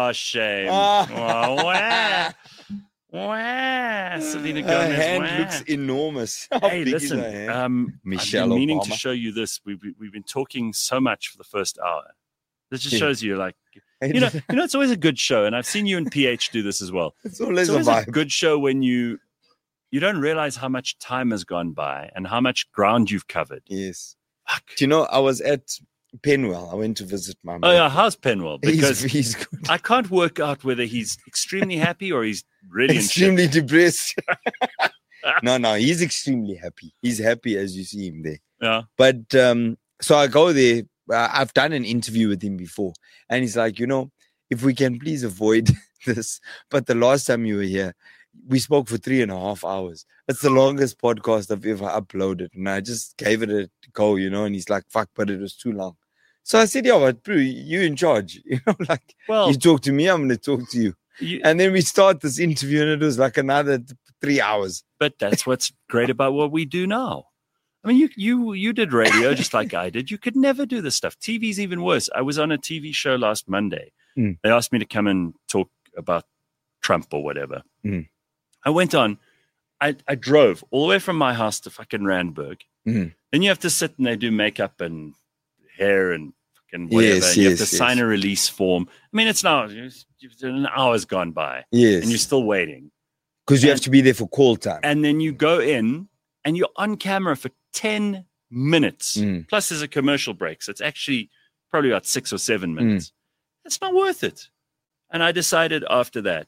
Oh, shame. Oh, wah. Wah. Selena Her Gomez. hand wah. looks enormous. How Hey, big is her listen. hand? Michelle I've been meaning Obama. to show you this. We've been talking so much for the first hour. This just Yeah. shows you, like, you know, it's always a good show, and I've seen you and PH do this as well. It's always It's always a a vibe. good show when you don't realize how much time has gone by and how much ground you've covered. Yes. Fuck. Do you know, I was at Penwell. I went to visit my Oh yeah, mate. how's Penwell? Because He's good. I can't work out whether he's extremely happy or he's really Extremely depressed. No, he's extremely happy. He's happy as you see him there. Yeah. But so I go there. I've done an interview with him before, and he's like, you know, if we can please avoid this. But the last time you were here, we spoke for 3.5 hours. It's the longest podcast I've ever uploaded, and I just gave it a go, you know. And he's like, "Fuck," but it was too long. So I said, "Yeah, but bro, you in charge, you know? Like, Well, you talk to me, I'm going to talk to you." And then we start this interview, and it was like another 3 hours. but that's what's great about what we do now. I mean, you did radio just like I did. You could never do this stuff. TV's even worse. I was on a TV show last Monday. Mm. They asked me to come and talk about Trump or whatever. Mm. I went on. I drove all the way from my house to fucking Randburg. Mm. Then you have to sit and they do makeup and hair and fucking whatever. Yes, and you have yes, to sign a release form. I mean, it's now an hour's gone by. Yes. And you're still waiting. Because you have to be there for call time. And then you go in and you're on camera for 10 minutes. Mm. Plus there's a commercial break. So it's actually probably about 6 or 7 minutes. It's not worth it. And I decided after that,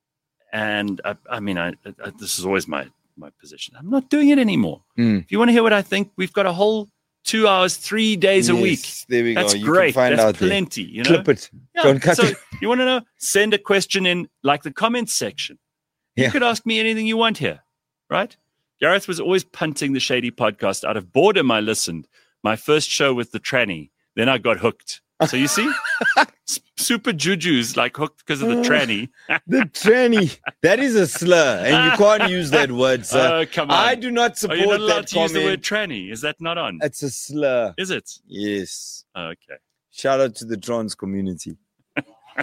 and I mean, this is always my position. I'm not doing it anymore. Mm. If you want to hear what I think, we've got a whole 2 hours, 3 days a week. There we That's go. You great. Can find That's out plenty. You know? Clip it. Yeah. Don't cut so it. you want to know? Send a question in like the comments section. You Yeah. could ask me anything you want here, right? Gareth was always punting the Shady podcast. Out of boredom, I listened. My first show with the tranny. Then I got hooked. So you see? Super Juju's like hooked because of the tranny. The tranny. That is a slur. And you can't use that word, sir. Oh, come on. I do not Are support you not allowed that to use the word comment. tranny? Is that not on? It's a slur. Is it? Yes. Oh, okay. Shout out to the trans community. All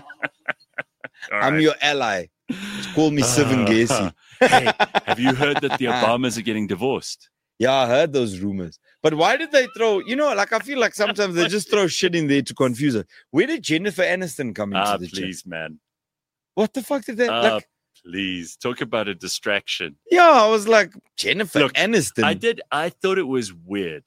I'm right. your ally. Just call me Sivan Gacy. Hey, have you heard that the Obamas are getting divorced? Yeah, I heard those rumors. But why did they throw, like, I feel like sometimes they just throw shit in there to confuse us. Where did Jennifer Aniston come into the Please, chat? man. What the fuck did they, Please. Talk about a distraction. yeah, I was like, Jennifer Look, Aniston. I thought it was weird.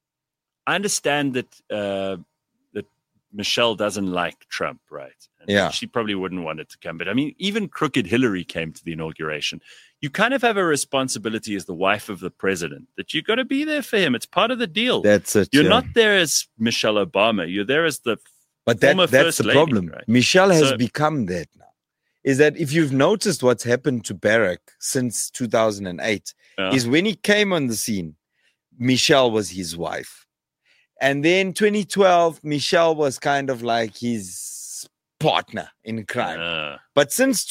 I understand that that Michelle doesn't like Trump, right? And Yeah. she probably wouldn't want it to come. But I mean, even crooked Hillary came to the inauguration. You kind of have a responsibility as the wife of the president that you got to be there for him. It's part of the deal. That's it. You're yeah. not there as Michelle Obama. You're there as the But former that's first the lady, problem. right? Michelle has So- become that now. Is that if you've noticed what's happened to Barack since 2008, Yeah. is when he came on the scene, Michelle was his wife. And then 2012, Michelle was kind of like his partner in crime. But since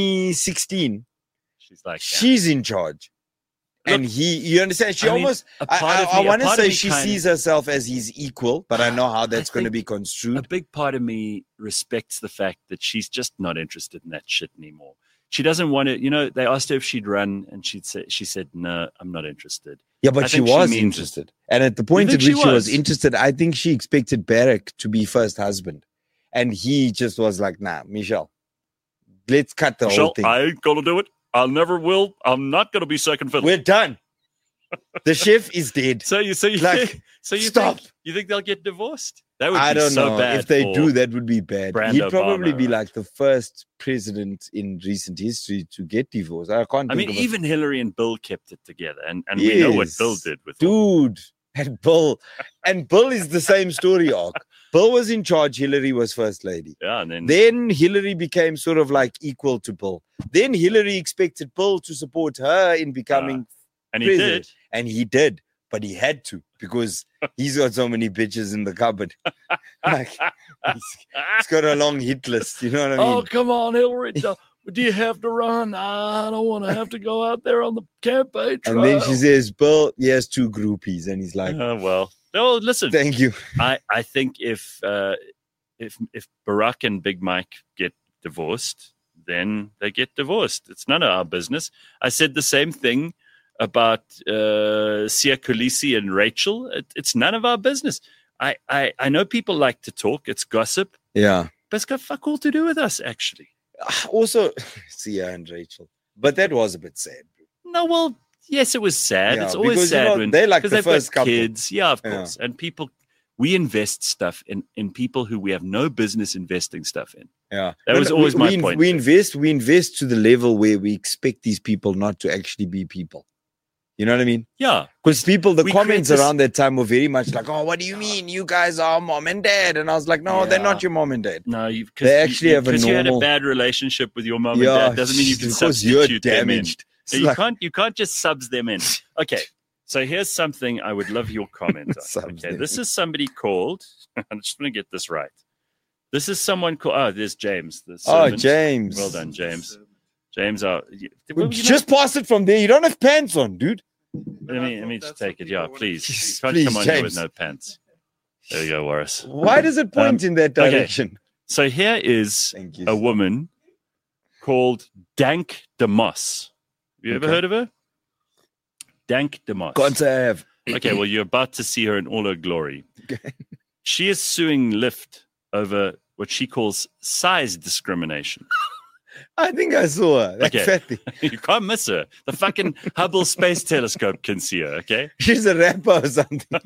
2016, she's like, she's in charge. Look, And you understand? She I mean, almost, a part of I me- a want to part of say me she kinda- sees herself as his equal, but I know how that's going to think be construed. a big part of me respects the fact that she's just not interested in that shit anymore. She doesn't want to, they asked her if she'd run and she said, no, I'm not interested. Yeah, but I she think she was means it. interested. And at the point at think which she she was was? interested, I think she expected Barack to be first husband. And he just was like, nah, Michelle, let's cut the whole Michelle, thing. I ain't going to do it. I never will. I'm not going to be second fiddle. We're done. The chef is dead. So you Like, stop. You think they'll get divorced? That would I be don't so know. bad. If they for- do, that would be bad. Brand He'd probably Obama, be right? like the first president in recent history to get divorced. I can't I think mean, of a- even Hillary and Bill kept it together, and we know what Yes. Bill did with Dude, and Bill. And Bill is the same story arc. Bill was in charge. Hillary was first lady. Yeah, and then Then Hillary became sort of like equal to Bill. Then Hillary expected Bill to support her in becoming and he president. did. And he did, but he had to because he's got so many bitches in the cupboard. Like, he's got a long hit list. You know what I mean? Oh, come on, Hillary. Do you have to run? I don't want to have to go out there on the campaign trail. And then she says, Bill, he has 2 groupies. And he's like, well, no, listen. thank you. I think if Barack and Big Mike get divorced, then they get divorced. It's none of our business. I said the same thing about Sia Khaleesi and Rachel. It's none of our business. I know people like to talk. It's gossip. Yeah. But it's got fuck all to do with us, actually. Also, Sia and Rachel. But that was a bit sad. No, well, yes, it was sad. Yeah, it's always because, sad when they're like the they've first got couple. kids. Yeah, of Yeah. course. And people, we invest stuff in people who we have no business investing stuff in. Yeah. That was always my point. We invest to the level where we expect these people not to actually be people. You know what I mean? Yeah. Because people, the We comments create this- around that time were very much like, oh, what do you mean? You guys are mom and dad. And I was like, no, they're Yeah. not your mom and dad. No, They actually have a because you had a normal- bad relationship with your mom and dad doesn't mean you can because you're substitute them in. damaged. It's You like- can't just subs them in. Okay. So here's something I would love your comment on. Subs Okay. them This is somebody called, I'm just going to get this right. This is someone called, oh, there's James. The Oh, servant. James. Well done, James. James, Just pass it from there. You don't have pants on, dude. let me just take it. Yeah, please. You can't Please, come on here with James. no pants. There you go, Warris. Why does it point in that okay. direction? So here is Thank you. a woman called Dank DeMoss. Have you ever Okay. heard of her? Dank DeMoss. Can't say I have. Okay, well, you're about to see her in all her glory. Okay. She is suing Lyft over what she calls size discrimination. I think I saw her. That Okay. fatty. You can't miss her. The fucking Hubble Space Telescope can see her, okay? She's a rapper or something.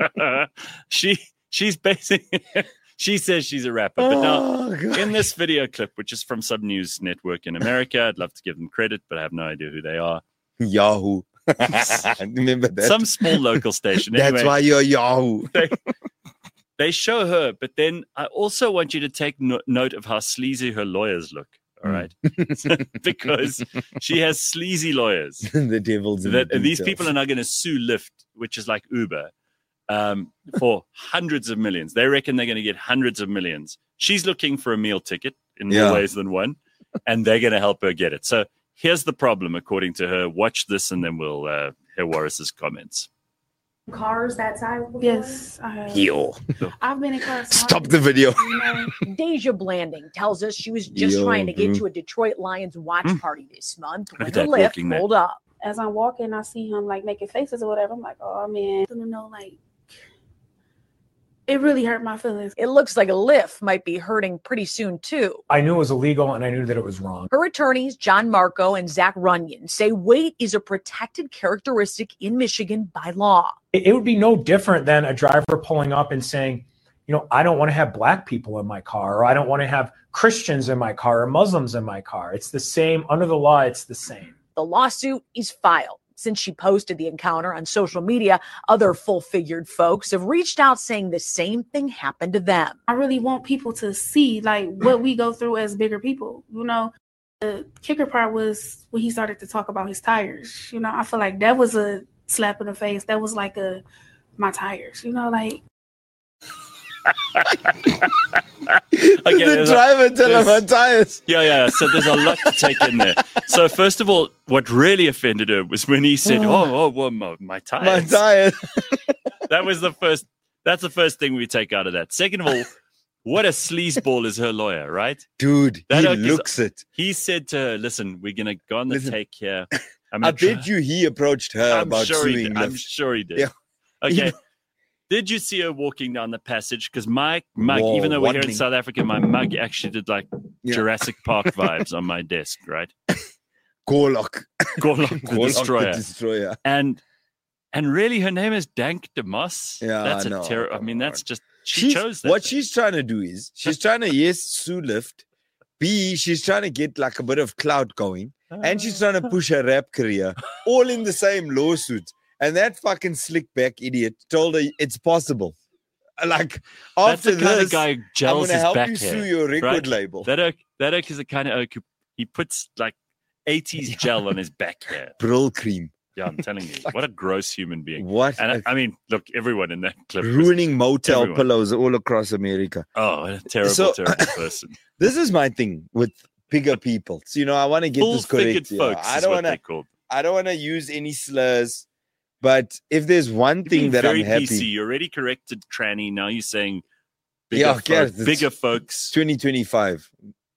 She's basically, she says she's a rapper. But now, Oh, God. in this video clip, which is from some news network in America, I'd love to give them credit, but I have no idea who they are. Yahoo. Remember that? Some small local station. That's Anyway, why you're Yahoo. they show her, but then I also want you to take note of how sleazy her lawyers look. All right, because she has sleazy lawyers. The devil's in the These details. people are now going to sue Lyft, which is like Uber, for hundreds of millions. They reckon they're going to get hundreds of millions. She's looking for a meal ticket in more Yeah. ways than one, and they're going to help her get it. So here's the problem, according to her. Watch this, and then we'll hear Warris's comments. Cars that size before? Yes, I have. Yo. I've been in cars. Stop the video. You know, Deja Blanding tells us she was just Yo, trying to get bro. to a Detroit Lions watch party this month when at the that lift walking man. pulled up. As I'm walking, I see him like making faces or whatever. I'm like, oh man, I don't know, like it really hurt my feelings. It looks like a lift might be hurting pretty soon, too. I knew it was illegal and I knew that it was wrong. Her attorneys, John Marco and Zach Runyon, say weight is a protected characteristic in Michigan by law. It would be no different than a driver pulling up and saying, you know, I don't want to have black people in my car, or I don't want to have Christians in my car or Muslims in my car. It's the same. Under the law, it's the same. The lawsuit is filed. Since she posted the encounter on social media, other full-figured folks have reached out saying the same thing happened to them. I really want people to see like what we go through as bigger people. You know, the kicker part was when he started to talk about his tires. You know, I feel like that was a slap in the face. That was like my tires. You know, like Okay, The driver tell him there's- my tires. Yeah. So there's a lot to take in there. So first of all, what really offended her was when he said, well, my My tires. tires. That was the first. That's the first thing we take out of that. Second of all, what a sleazeball is her lawyer, right? Dude, That he oak is- looks it. He said to her, "Listen, we're gonna go on the Listen, take here. I bet you he approached her I'm about sure he suing did. I'm Lyft. sure he did. Yeah. Okay. Did you see her walking down the passage? Because my mug, Whoa, even though we're here in waddling. South Africa, my mug actually did like Yeah. Jurassic Park vibes on my desk, right? Gorlock. Gorlock the Gorlock Destroyer. the Destroyer. And really, her name is Dank DeMoss. Yeah, that's I know. a terror. I mean, that's just she chose that. What thing. she's trying to do is she's trying to, yes, sue Lyft. B, she's trying to get like a bit of clout going. And she's trying to push her rap career all in the same lawsuit. And that fucking slick back idiot told her it's possible. Like, That's after the kind of this, guy who I'm gels going to his help back you hair. sue your record right? label. That oak is the kind of oak who he puts like 80s gel on his back hair. Brill cream. Yeah, I'm telling you, what a gross human being. What? And I mean, look, everyone in that clip was, Ruining motel everyone. pillows all across America. oh, a terrible, So- terrible person. This is my thing with bigger people. So, I want to get this Full-figured correct. Yeah. folks I is don't what want they to. called. I don't want to use any slurs, but if there's one You're thing being that very I'm happy, PC. You already corrected tranny. Now you're saying bigger, Yeah, okay, bigger folks. 2025,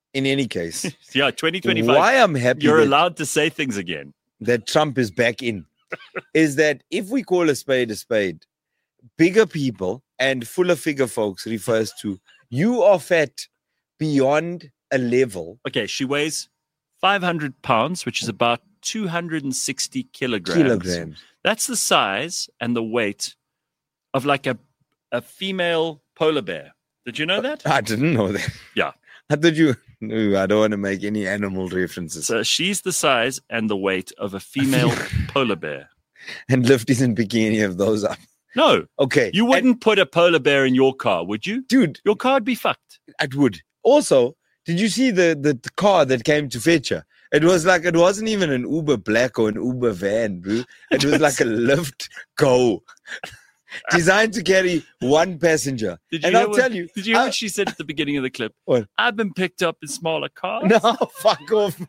in any case, Yeah, 2025. why I'm happy You're that, allowed to say things again. that Trump is back in is that if we call a spade, bigger people and fuller figure folks refers to you are fat beyond a level. Okay, she weighs 500 pounds, which is about 260 kilograms. That's the size and the weight of like a female polar bear. Did you know that? I didn't know that. Yeah. I thought you. No, I don't want to make any animal references. So she's the size and the weight of a female polar bear. And Lyft isn't picking any of those up. No, Okay. you wouldn't put a polar bear in your car, would you? Dude, Your car would be fucked. I would. Also, did you see the car that came to fetch her? It was like, it wasn't even an Uber Black or an Uber van, bro. It was like a Lyft Go. Designed to carry one passenger. Did you And hear I'll what, tell you. Did you hear what she said at the beginning of the clip? What? I've been picked up in smaller cars. No, fuck off.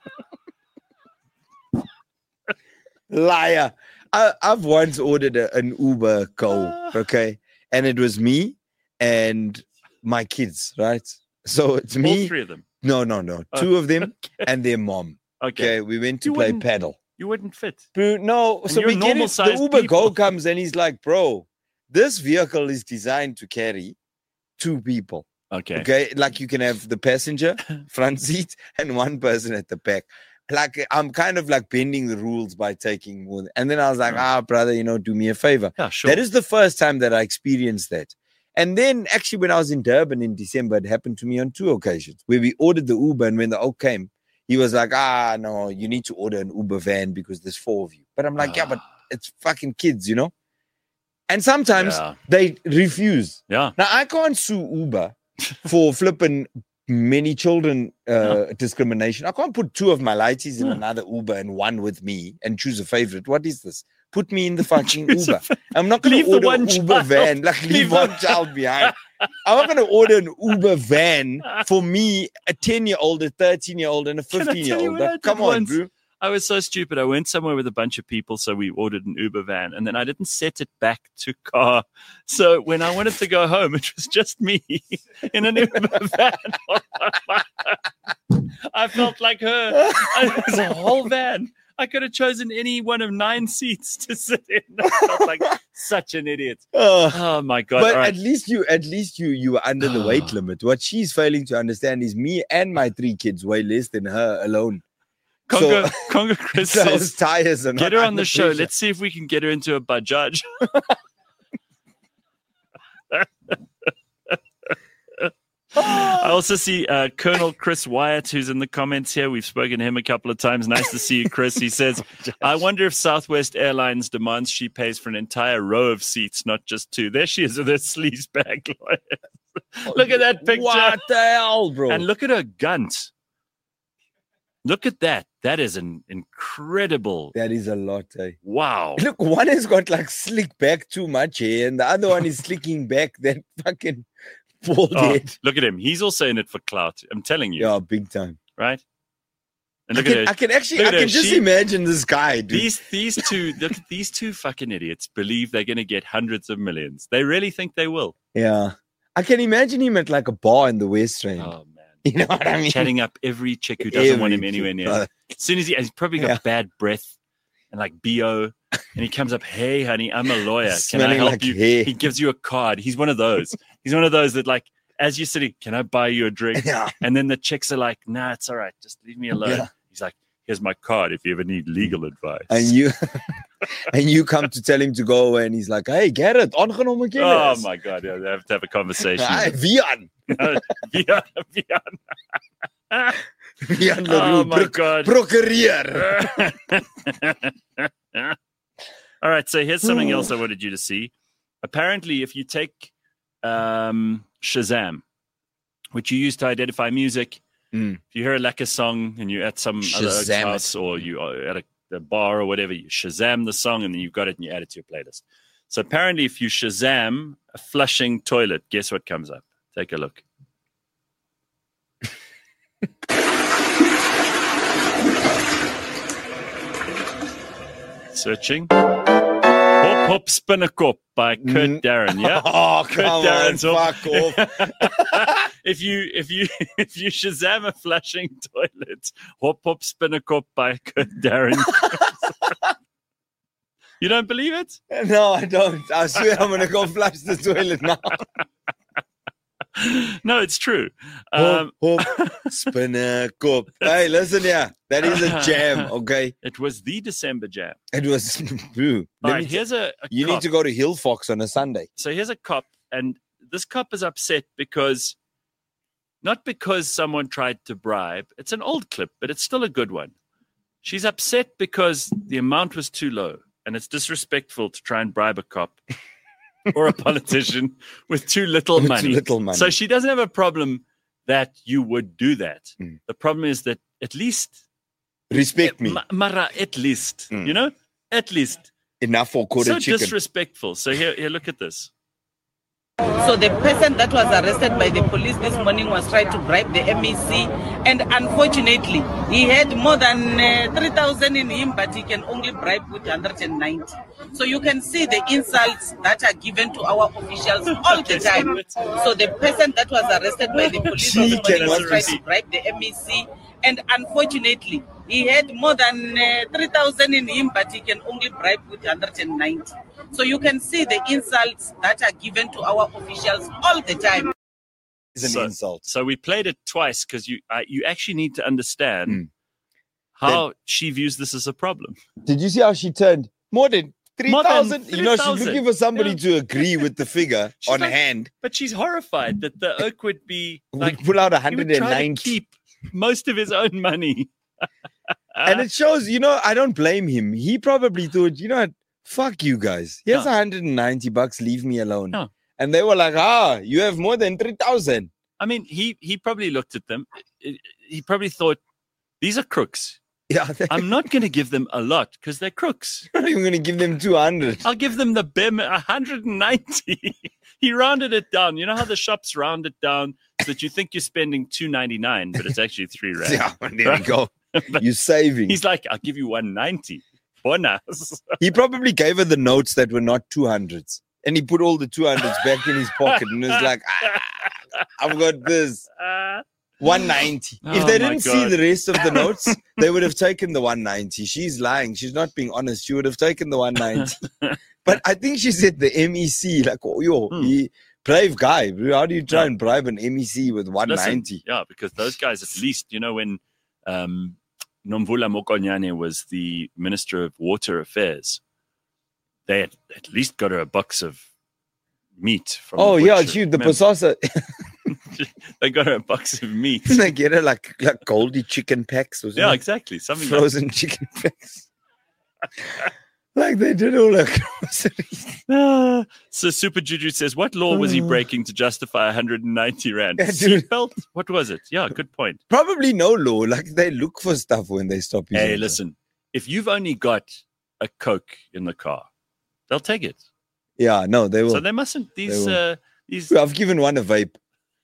Liar. I've once ordered an Uber Go, okay? And it was me and my kids, right? So it's All me. three of them. No. Oh, Two of them okay. and their mom. Okay. Okay, we went to You play wouldn't- paddle. You wouldn't fit. Bro, no, And so you're we get it. The normal-sized Uber people. Go comes and he's like, bro, this vehicle is designed to carry 2 people. Okay. Okay, like you can have the passenger front seat and one person at the back. Like I'm kind of like bending the rules by taking more. And then I was like, brother, do me a favor. Yeah, sure. That is the first time that I experienced that. And then actually when I was in Durban in December, it happened to me on 2 occasions where we ordered the Uber, and when the oak came, he was like, no, you need to order an Uber van because there's 4 of you. But I'm like, yeah, but it's fucking kids, And sometimes Yeah. they refuse. Yeah. Now I can't sue Uber for flipping many children discrimination. I can't put 2 of my lighties in another Uber and one with me and choose a favorite. What is this? Put me in the fucking Uber. I'm not going Leave to the order one an Uber child. van. Like leave Leave one the- child behind. I'm not going to order an Uber van for me, a 10-year-old, a 13-year-old, and a Can I tell you 15-year-old. what I Like, come did on, once? bro. I was so stupid. I went somewhere with a bunch of people, so we ordered an Uber van, and then I didn't set it back to car. So when I wanted to go home, it was just me in an Uber van. I felt like her. It was a whole van. I could have chosen any one of 9 seats to sit in. I felt like such an idiot. Oh my god! But All right. at least you were under the weight limit. What she's failing to understand is me and my 3 kids weigh less than her alone. Congo Chris Those says, tires are not get her on under the show. pressure. Let's see if we can get her into a Bajaj. I also see Colonel Chris Wyatt, who's in the comments here. We've spoken to him a couple of times. Nice to see you, Chris. He says, I wonder if Southwest Airlines demands she pays for an entire row of seats, not just 2. There she is with her sleaze bag. Look at that picture. What the hell, bro? And look at her gunt. Look at that. That is an incredible. That is a lot, eh? Wow. Look, one has got like slick back too much hair, and the other one is slicking back that fucking bald Oh, head. look at him. He's also in it for clout. I'm telling you. Yeah, big time. Right? And I look at can, her. I can actually, Look I at her. can just She- imagine this guy, dude. These two, look at these 2 fucking idiots believe they're going to get hundreds of millions. They really think they will. Yeah, I can imagine him at like a bar in the West End. Oh, man. You know what I mean? Chatting up every chick who doesn't want him Every anywhere chick, near. brother. As soon as he's probably got Yeah. bad breath and like BO, and he comes up, hey, honey, I'm a lawyer. Can I Smelling help like you? hair. He gives you a card. He's one of those. He's one of those that like, as you're sitting, can I buy you a drink? Yeah. And then the chicks are like, nah, it's all right. Just leave me alone. Yeah. He's like, here's my card if you ever need legal advice. And you and you come to tell him to go away, and he's like, hey, Gerrit, aangenome Oh kennis. my God. Yeah, they have to have a conversation. Hey, Vian. Vian. Vian Oh Leroux, my God. procureer. All right, so here's something else I wanted you to see. Apparently, if you take Shazam, which you use to identify music, Mm. if you hear a Lacka song and you're at some other Shazam house or you are at a bar or whatever, you Shazam the song and then you've got it and you add it to your playlist. So apparently, if you Shazam a flushing toilet, guess what comes up? Take a look. Searching. Paw Hop Spinnekop by Kurt Darren. Yeah. Oh, Kurt come on, Darren's fuck off. if you Shazam a flushing toilet, Hop Spinnekop by Kurt Darren. You don't believe it? No, I don't. I swear I'm going to go flush the toilet now. No, it's true. Hop, Spinnekop. Hey, listen here. That is a jam, okay? It was the December jam. It was true. All right, here's a You cop. need to go to Hill Fox on a Sunday. So here's a cop, and this cop is upset because, not because someone tried to bribe. It's an old clip, but it's still a good one. She's upset because the amount was too low, and it's disrespectful to try and bribe a cop or a politician with too little With money. too little money. So she doesn't have a problem that you would do that. Mm. The problem is that at least, Respect me. Mara, at least, Mm. you know, at least. Enough for quarter So chicken. disrespectful. So here, look at this. So the person that was arrested by the police this morning was trying to bribe the MEC, and unfortunately, he had more than 3,000 in him, but he can only bribe with 190. So you can see the insults that are given to our officials all the time. So the person that was arrested by the police this morning was trying to bribe the MEC, and unfortunately, he had more than 3,000 in him, but he can only bribe with 190. So you can see the insults that are given to our officials all the time. It's an insult. So we played it twice because you actually need to understand how she views this as a problem. Did you see how she turned? More than More than 3,000? You know, she's 3,000. looking for somebody Yeah. to agree with the figure She's on like- hand. But she's horrified that the oak would be Like, like pull out he would try to 190. keep most of his own money. And it shows, you know, I don't blame him. He probably thought, you know what? Fuck you guys. Here's Yeah. $190. Leave me alone. Yeah. And they were like, you have more than 3,000. I mean, he probably looked at them. He probably thought, these are crooks. Yeah, I'm not going to give them a lot because they're crooks. I'm not even going to give them 200. I'll give them the bare 190. He rounded it down. You know how the shops round it down so that you think you're spending $2.99, but it's actually $3. Yeah, there we go. But You're saving. he's like, I'll give you 190. Bonus. He probably gave her the notes that were not 200s. And he put all the 200s back in his pocket and was like, I've got this. 190. Oh If they my didn't see God. the rest of the notes, they would have taken the 190. She's lying. She's not being honest. She would have taken the 190. But I think she said the MEC, like, he brave guy. How do you try and bribe an MEC with 190? Listen, yeah, because those guys, at least, you know, when Nomvula Mokonyane was the Minister of Water Affairs, they had at least got her a box of meat from Oh, the yeah, butcher. she, the Remember? Pasasa, They got her a box of meat. they get her like Goldie chicken packs or something. Yeah, exactly. Something like Frozen chicken packs. Like they did all her groceries. So Super Juju says, what law was he breaking to justify 190 rand? Yeah, dude. Seatbelt? What was it? Yeah, good point. Probably no law. Like they look for stuff when they stop using Hey, it. listen, if you've only got a Coke in the car, they'll take it. Yeah, no, they will. So they mustn't. These will. these. I've given one a vape.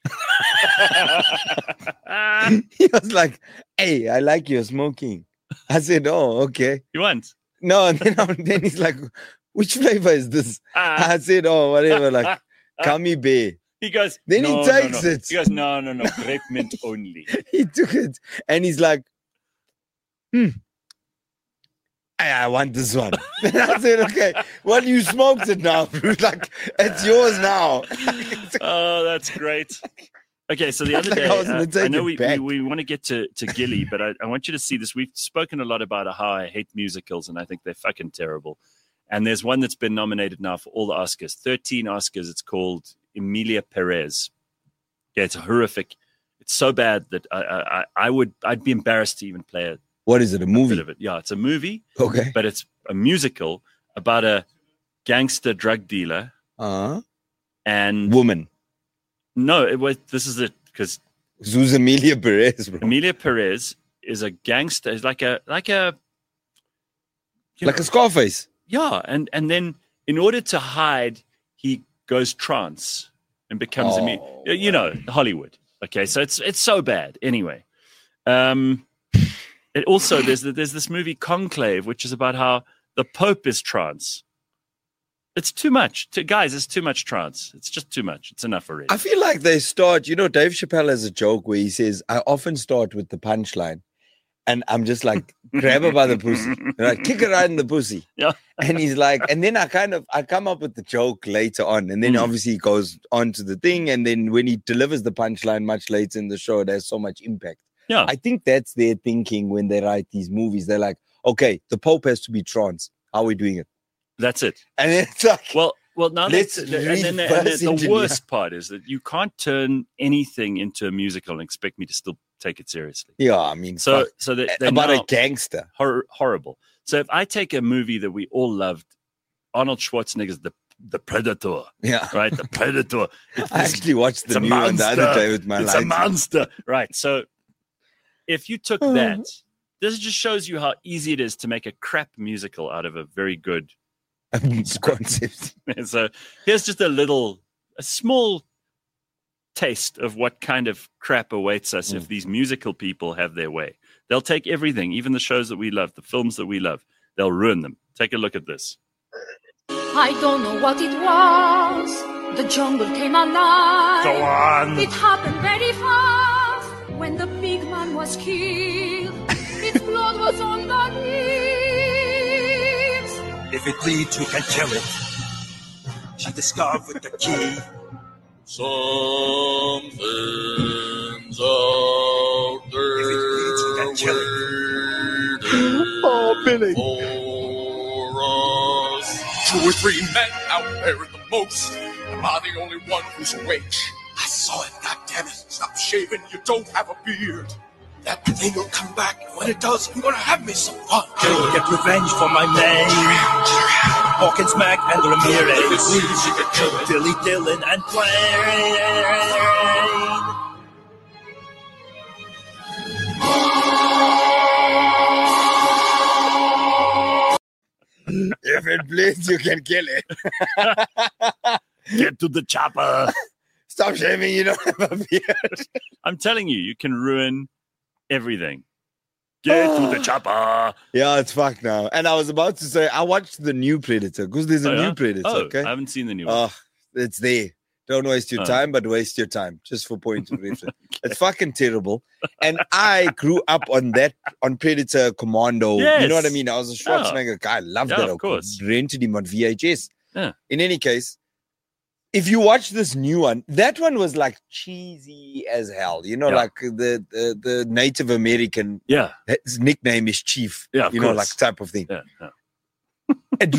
He was like, "Hey, I like your smoking." I said, "Oh, okay." You want? No, and then he's like, "Which flavor is this?" Ah. I said, "Oh, whatever." Like, Gummy Bear. He goes. Then he "No, takes no. it. He goes, no, grape mint only. He took it, and he's like, I want this one. Then I said, "Okay, well, you smoked it now, bro. Like, it's yours now." Oh, that's great. Okay, so the other Like day, I was gonna take I know it back. we want to get to Gilly, but I want you to see this. We've spoken a lot about how I hate musicals, and I think they're fucking terrible. And there's one that's been nominated now for all the Oscars, 13 Oscars. It's called Emilia Perez. Yeah, it's horrific. It's so bad that I'd be embarrassed to even play it. What is it? A Bit movie? of it. Yeah, it's a movie, Okay. but it's a musical about a gangster drug dealer. And Woman. no, this is it, because Zuz Emilia Perez, bro. Emilia Perez is a gangster. Is like a Like a Scarface. yeah, and then in order to hide, he goes trance and becomes Oh, you know, Hollywood. Okay, so it's so bad. Anyway, it also there's this movie Conclave, which is about how the Pope is trance. It's too much. Guys, it's too much trance. It's just too much. It's enough already. I feel like they start, Dave Chappelle has a joke where he says, I often start with the punchline. And I'm just like, grab her by the pussy. Like, kick her right in the pussy. Yeah. And he's like, and then I come up with the joke later on. And then obviously he goes on to the thing. And then when he delivers the punchline much later in the show, it has so much impact. Yeah. I think that's their thinking when they write these movies. They're like, okay, the Pope has to be trans. How are we doing it? That's it. And then it's like, Well, now Let's the worst part is that you can't turn anything into a musical and expect me to still take it seriously. yeah, I mean, So fuck. they're About now a gangster. horrible. So if I take a movie that we all loved, Arnold Schwarzenegger's The Predator, Yeah. right? The Predator. I actually watched the new one the other day with my It's a lights. monster. Right. So if you took that, this just shows you how easy it is to make a crap musical out of a very good. Concept. So here's just a small taste of what kind of crap awaits us if these musical people have their way. They'll take everything, even the shows that we love, the films that we love, they'll ruin them. Take a look at this. I don't know what it was. The jungle came alive. Go on. It happened very fast when the big man was killed. Its blood was on the leaves. If it bleeds, we can kill it. She discovered the key. Something's out there. If it bleeds, we can kill it. Oh, Billy. For us. 2 or 3 men out there at the most. Am I the only one who's awake? I saw it, goddammit. Stop shaving, you don't have a beard. That thing will come back. When it does, I'm gonna have me some fun. Gonna get revenge for my man. Hawkins, Mac, and Ramirez. Dilly Dillon and Plain. If it bleeds, you can kill it. Get to the chopper. Stop shaving, you don't have a beard. I'm telling you, you can ruin everything. Get to the chopper. Yeah, it's fucked now. And I was about to say, I watched the new Predator because there's a new Predator, okay? I haven't seen the new one. Oh, it's there. Don't waste your time, but waste your time just for point of reference. It's fucking terrible. And I grew up on Predator Commando. Yes. You know what I mean? I was a Schwarzenegger guy. I loved that. Of course. Rented him on VHS. Yeah. In any case, if you watch this new one, that one was like cheesy as hell. Like the Native American. Yeah. His nickname is Chief. Yeah, of course. Like type of thing. Yeah. It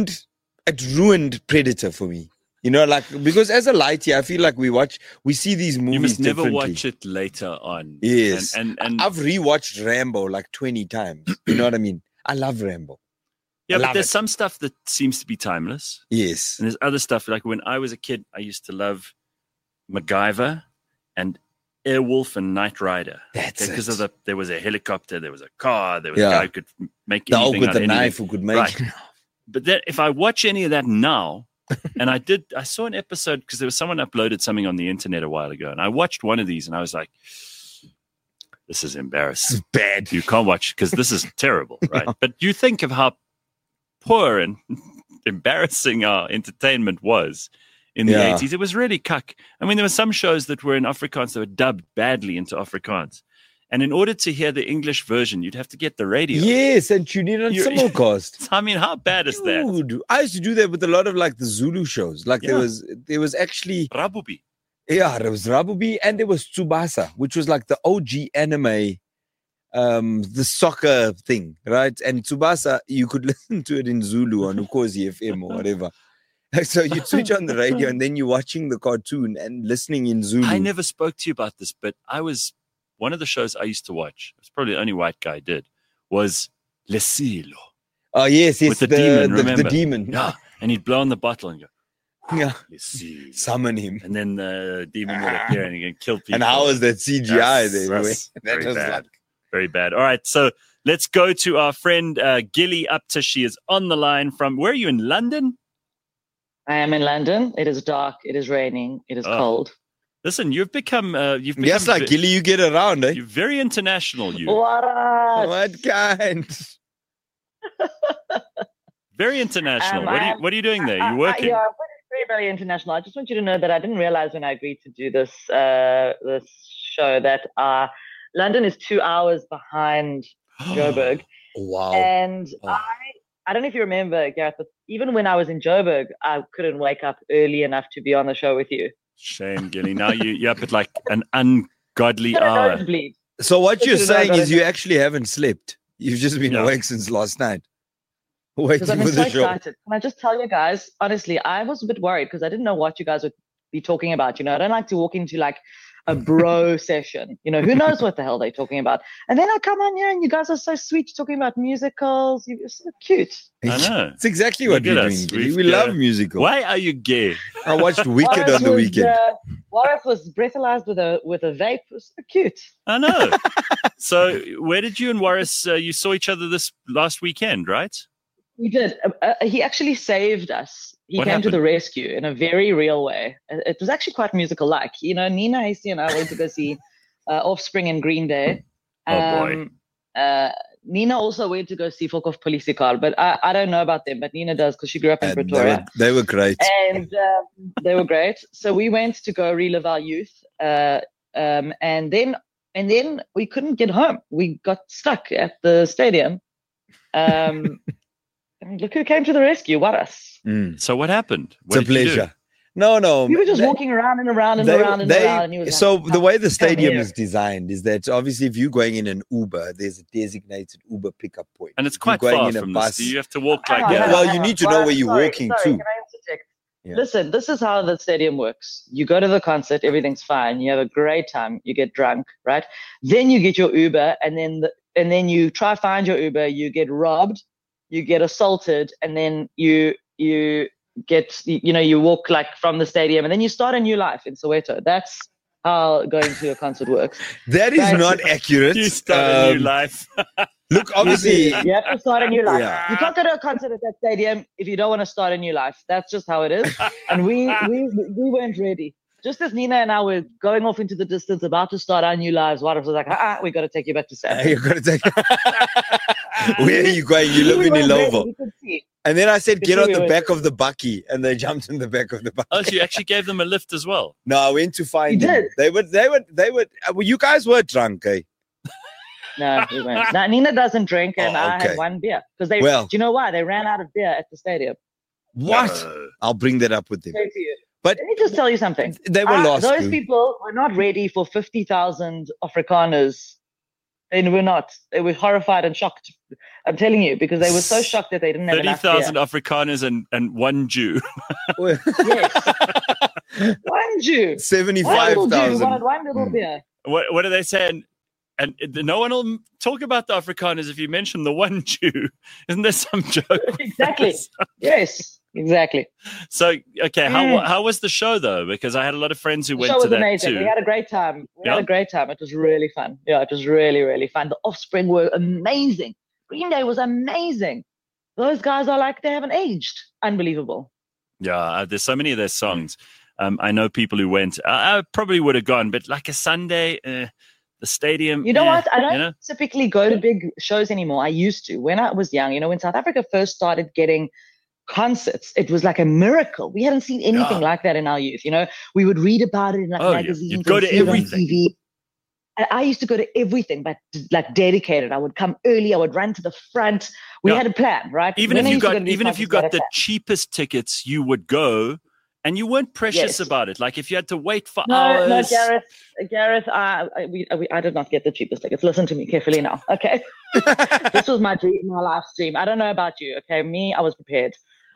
ruined Predator for me. Because as a lighty, I feel like we see these movies. You must never differently. watch it later on. Yes. And I've rewatched Rambo like 20 times. You know what I mean? I love Rambo. yeah, I but love there's it. some stuff that seems to be timeless. Yes. And there's other stuff, like when I was a kid, I used to love MacGyver and Airwolf and Knight Rider. That's it. Because there was a helicopter, there was a car, there was a Yeah. guy who could make The oak anything with out the of knife anything. who could make Right. it. But then if I watch any of that now, and I saw an episode because there was someone uploaded something on the internet a while ago, and I watched one of these and I was like, this is embarrassing. It's bad. You can't watch because this is terrible, right? But you think of how poor and embarrassing our entertainment was in the Yeah. 80s. It was really cuck. I mean, there were some shows that were in Afrikaans that were dubbed badly into Afrikaans. And in order to hear the English version, you'd have to get the radio. Yes, and tune in on You- simulcast. I mean, how bad is that? Dude, I used to do that with a lot of like the Zulu shows. Like Yeah. there was actually Rabubi. there was Rabubi and there was Tsubasa, which was like the OG anime, the soccer thing, right? And Tsubasa, you could listen to it in Zulu on Ukozi FM or whatever. So you switch on the radio and then you're watching the cartoon and listening in Zulu. I never spoke to you about this, but one of the shows I used to watch, it's probably the only white guy did, was Lesilo. Oh yes, With the demon, the remember? demon. Yeah. And he'd blow on the bottle and go, Yeah. Lesilo. Summon him. And then the demon would appear and he can kill people. And how was that CGI Yes, there? yes, That very was bad. like, Very bad. All right, so let's go to our friend Gilly Upta. She is on the line from, where are you, in London? I am in London. It is dark. It is raining. It is cold. Listen, you've become yes, like Gilly, you get around, eh? You're very international, you. What? What kind? Very international. I What are you doing there? You working? Yeah, very, very international. I just want you to know that I didn't realize when I agreed to do this this show that London is 2 hours behind Joburg. Wow. And I don't know if you remember, Gareth, but even when I was in Joburg, I couldn't wake up early enough to be on the show with you. Shame, Gilly. Now you're up at like an ungodly Got a hour. nosebleed. So what you're Listen, I saying got is it. you actually haven't slept. You've just been No. awake since last night. Because Waiting I've for been so the show. excited. Can I just tell you guys, honestly, I was a bit worried because I didn't know what you guys would be talking about. You know, I don't like to walk into like a bro session. You know, who knows what the hell they're talking about. And then I come on here and you guys are so sweet talking about musicals. You're so cute. I know. It's exactly what Look we're at doing. us. Gilly. We've We got- love musicals. Why are you gay? I watched Wicked Wareth on the was, weekend. Wareth was breathalyzed with a vape. It was so cute. I know. So where did you and Warris, you saw each other this last weekend, right? We did. He actually saved us. He What came to happened? the rescue in a very real way. It was actually quite musical-like. You know, Nina Hasty and I went to go see Offspring and Green Day. Oh, boy. Nina also went to go see Volkov Polisikal, but I don't know about them, but Nina does because she grew up in And Pretoria. they were great. And they were great. So we went to go relive our youth, and then we couldn't get home. We got stuck at the stadium. And look who came to the rescue! Warris. So what happened? It's a What did you do? pleasure. No. We were just walking around and around and around and around. And he was so like, the way the stadium here. is designed is that obviously if you're going in an Uber, there's a designated Uber pickup point. And it's If you're quite far in a from bus. this. Do you have to walk like Hang on, that? hang on, Well, hang you on. need to know where you're Sorry, walking sorry, to. Can I interject? Yeah. Listen, this is how the stadium works. You go to the concert, everything's fine. You have a great time. You get drunk, right? Then you get your Uber, and then you try to find your Uber. You get robbed, you get assaulted, and then you get, you walk like from the stadium, and then you start a new life in Soweto. That's how going to a concert works. That is That's- not accurate. You start a new life. Look, obviously, You have to start a new life. Yeah. You can't go to a concert at that stadium if you don't want to start a new life. That's just how it is. And we weren't ready. Just as Nina and I were going off into the distance, about to start our new lives, Warif was like, we got to take you back to Sam. you've got to take. Where are you going? You live in Ilovo. You could see. And then I said, Could get see on we the were- back of the bucky, and they jumped in the back of the bucky. Oh, so you actually gave them a lift as well. No, I went to find You them. did? They were. Well, you guys were drunk, eh? No, we weren't. No, Nina doesn't drink, and Oh, I okay. had one beer. Because do Well- you know why? They ran out of beer at the stadium. What? No. I'll bring that up with them. Say to you. But Let me just tell you something. they were lost. Those dude. people were not ready for 50,000 Afrikaners. They were not. They were horrified and shocked. I'm telling you, because they were so shocked that they didn't have enough beer. 30,000 Afrikaners and one Jew. Yes. One Jew. One little Jew 75,000. wanted one little beer. What do they say? And no one will talk about the Afrikaners if you mention the one Jew. Isn't there some joke? Exactly. Yes, exactly. So, okay, how was the show, though? Because I had a lot of friends who The went show to was that amazing. too. We had a great time. Yeah? It was really fun. Yeah, it was really, really fun. The Offspring were amazing. Green Day was amazing. Those guys are like, they haven't aged. Unbelievable. Yeah, there's so many of their songs. I know people who went. I probably would have gone, but like a Sunday, the stadium. You know what? I don't you know? typically go to big shows anymore. I used to. When I was young, when South Africa first started getting concerts, it was like a miracle. We hadn't seen anything like that in our youth. We would read about it in like magazines. You'd go and to see it on everything. TV. And I used to go to everything, but like dedicated. I would come early. I would run to the front. We had a plan, right? Even When I if you used to got go to these even if you concerts, we had got a the plan. cheapest tickets, you would go, and you weren't precious Yes. about it. Like if you had to wait for No, hours. Gareth, I did not get the cheapest tickets. Listen to me carefully now, okay? This was my dream, my live stream. I don't know about you, okay? Me, I was prepared.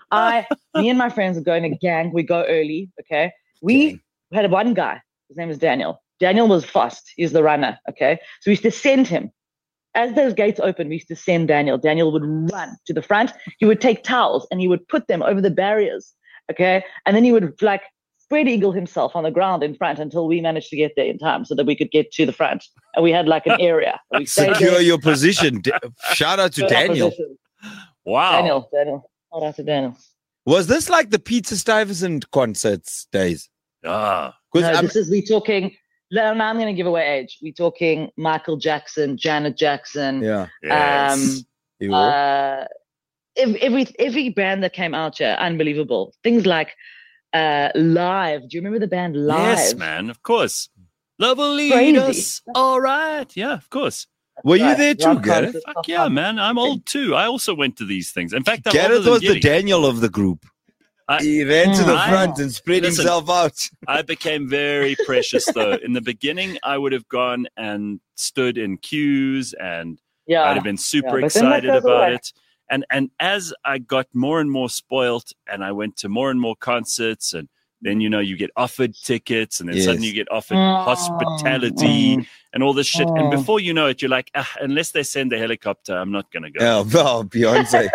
Me and my friends are going to gang. We go early, okay? We had one guy. His name is Daniel. Daniel was fast. He's the runner, okay? So we used to send him. As those gates opened, we used to send Daniel. Daniel would run to the front. He would take towels and he would put them over the barriers, okay? And then he would like spread eagle himself on the ground in front until we managed to get there in time so that we could get to the front. And we had like an area. We stayed Secure there. your position. Shout out to Secure our Daniel. position. Wow. Daniel. Shout out to Daniel. Was this like the Peter Stuyvesant concerts days? Ah. No, we talking. Now I'm going to give away age. We're talking Michael Jackson, Janet Jackson. Yeah. Yes. every band that came out here, unbelievable. Things like Live. Do you remember the band Live? Yes, man, of course. Love will lead Crazy. us. All right. Yeah, of course. Were you there too, Rock Gareth? concert, Fuck yeah, man. I'm old too. I also went to these things. In fact, I'm older Gareth than was the Gilly. Daniel of the group. He ran to the front and spread Listen, himself out. I became very precious, though. In the beginning, I would have gone and stood in queues, and Yeah. I'd have been super Yeah, but then that excited goes about away. it. And as I got more and more spoilt, and I went to more and more concerts, and then you get offered tickets, and then Yes. suddenly you get offered hospitality and all this shit. And before you know it, you're like, unless they send a helicopter, I'm not gonna go. Yeah, well, Beyonce.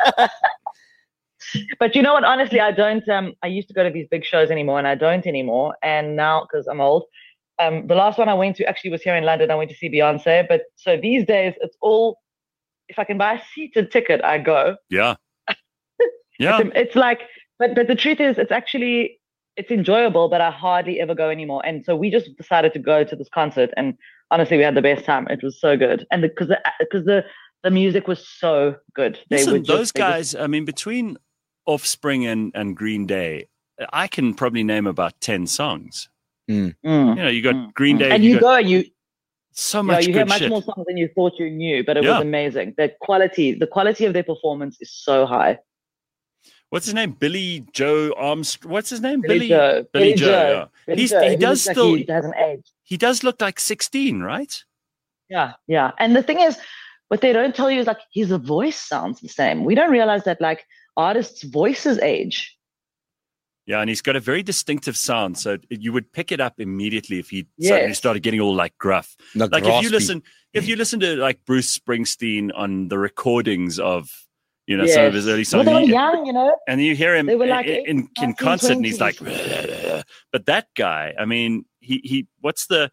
But you know what? Honestly, I don't. I used to go to these big shows anymore, and I don't anymore. And now, because I'm old, the last one I went to actually was here in London. I went to see Beyonce. But so these days, it's all. If I can buy a seated ticket, I go. Yeah. Yeah. It's like, but the truth is, it's enjoyable, but I hardly ever go anymore. And so we just decided to go to this concert, and honestly, we had the best time. It was so good, and because the music was so good. Listen, those guys. I mean, between Offspring and Green Day, I can probably name about 10 songs. You got Green Day, and you go and you so much. you good hear much shit. more songs than you thought you knew, but it was amazing. The quality of their performance is so high. What's his name? Billy Joe Armstrong. What's his name? Billy Joe. Billy Joe. Yeah. Billy Joe. He He does looks like still. he doesn't age. He does look like 16, right? Yeah. And the thing is, what they don't tell you is like his voice sounds the same. We don't realize that like artists' voices age. Yeah, and he's got a very distinctive sound, so you would pick it up immediately if he suddenly started getting all like gruff. Like if you listen to like Bruce Springsteen on the recordings of some of his early songs, Well, they were young, and you hear him They were like in 19, concert, and he's 20. like, but that guy, I mean, he what's the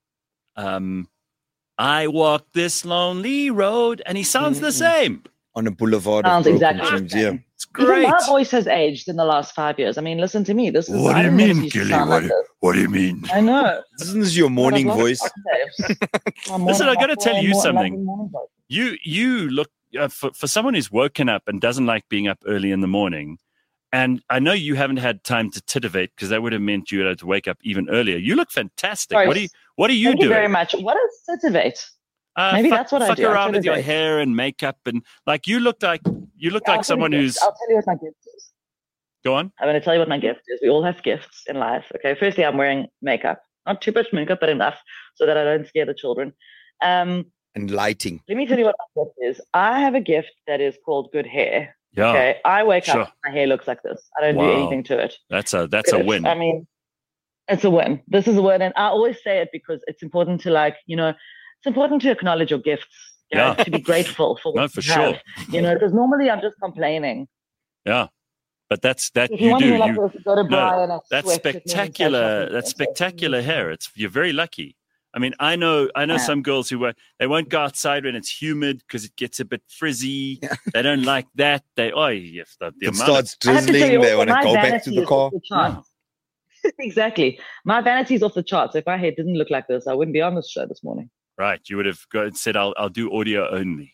I walk this lonely road, and he sounds the same On a boulevard Sounds of broken exactly dreams, the yeah. same. It's Even great. my voice has aged in the last 5 years. I mean, listen to me. This is. What do I you didn't mean, used to Gilly? sound like this. What do you mean? I know. Isn't this your morning But I've voice? lost octaves. Listen, I got to My tell you morning something. voice. You look for someone who's woken up and doesn't like being up early in the morning. And I know you haven't had time to titivate because that would have meant you had to wake up even earlier. You look fantastic. Sorry. What are you Thank doing? you very much. What is Titivate? Maybe that's what I fuck do. around with your Titivate. hair and makeup, and like you look like I'll someone tell you who's. I'll tell you what my gift is. Go on. I'm going to tell you what my gift is. We all have gifts in life. Okay. Firstly, I'm wearing makeup. Not too much makeup, but enough so that I don't scare the children. And lighting. Let me tell you what my gift is. I have a gift that is called good hair. Yeah. Okay. I wake Sure. up, my hair looks like this. I don't do Wow. anything to it. That's a Good. win. I mean, it's a win. This is a win. And I always say it because it's important to it's important to acknowledge your gifts, to be grateful for what No, for you have. sure. Because normally I'm just complaining. Yeah. But that If you want do. to like go to Brian and That's switch, it means spectacular. that's That's spectacular hair. You're very lucky. I mean, I know some girls who they won't go outside when it's humid because it gets a bit frizzy. They don't like that. The It amount starts I have to tell drizzling. you They also, want to my go back to vanity the is car. off the charts. Exactly. My vanity is off the charts. If my hair didn't look like this, I wouldn't be on this show this morning. right. You would have said, "I'll do audio only."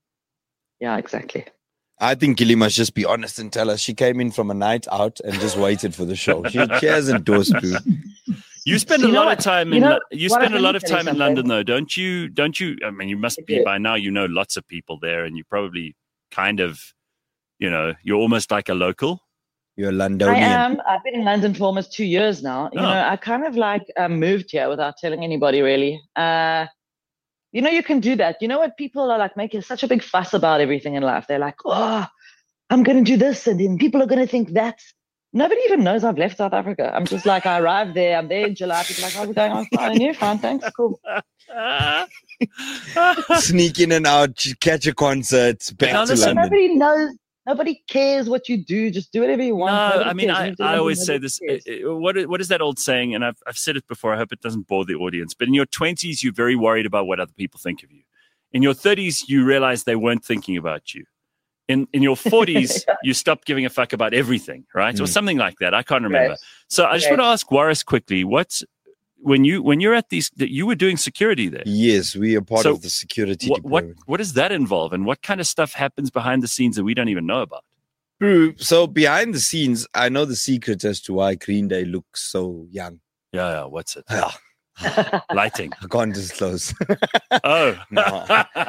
Yeah, exactly. I think Gilly must just be honest and tell us she came in from a night out and just waited for the show. She hasn't dorsed through. You spend You a know lot what? of time You in know you what, spend a let me lot of tell you time in something. London, though, don't you? I mean, you must be do. by now. You know lots of people there, and you probably kind of, you're almost like a local. You're a I Londonian. am. I've been in London for almost 2 years now. Oh. I kind of like moved here without telling anybody really. You can do that. You know what? People are like making such a big fuss about everything in life. They're like, oh, I'm going to do this. And then people are going to think that. Nobody even knows I've left South Africa. I'm just like, I arrived there. I'm there in July. People are like, how's it going? I'm fine. And you're fine. Thanks. Cool. Sneak in and out, catch a concert, back Now to listen, London. Nobody knows. Nobody cares what you do. Just do whatever you want. No, Nobody I mean, cares. You do I whatever always say nobody this. cares. What is that old saying? And I've said it before. I hope it doesn't bore the audience. But in your 20s, you're very worried about what other people think of you. In your 30s, you realize they weren't thinking about you. In your 40s, you stopped giving a fuck about everything, right? Or something like that. I can't remember. Right. So I just Right. want to ask Waris quickly, when you're at these, you were doing security there. Yes, we are part So of the security What department. what does that involve, and what kind of stuff happens behind the scenes that we don't even know about? True. So behind the scenes, I know the secret as to why Green Day looks so young. Yeah. What's it? Ah, Lighting. I can't disclose. Oh. No.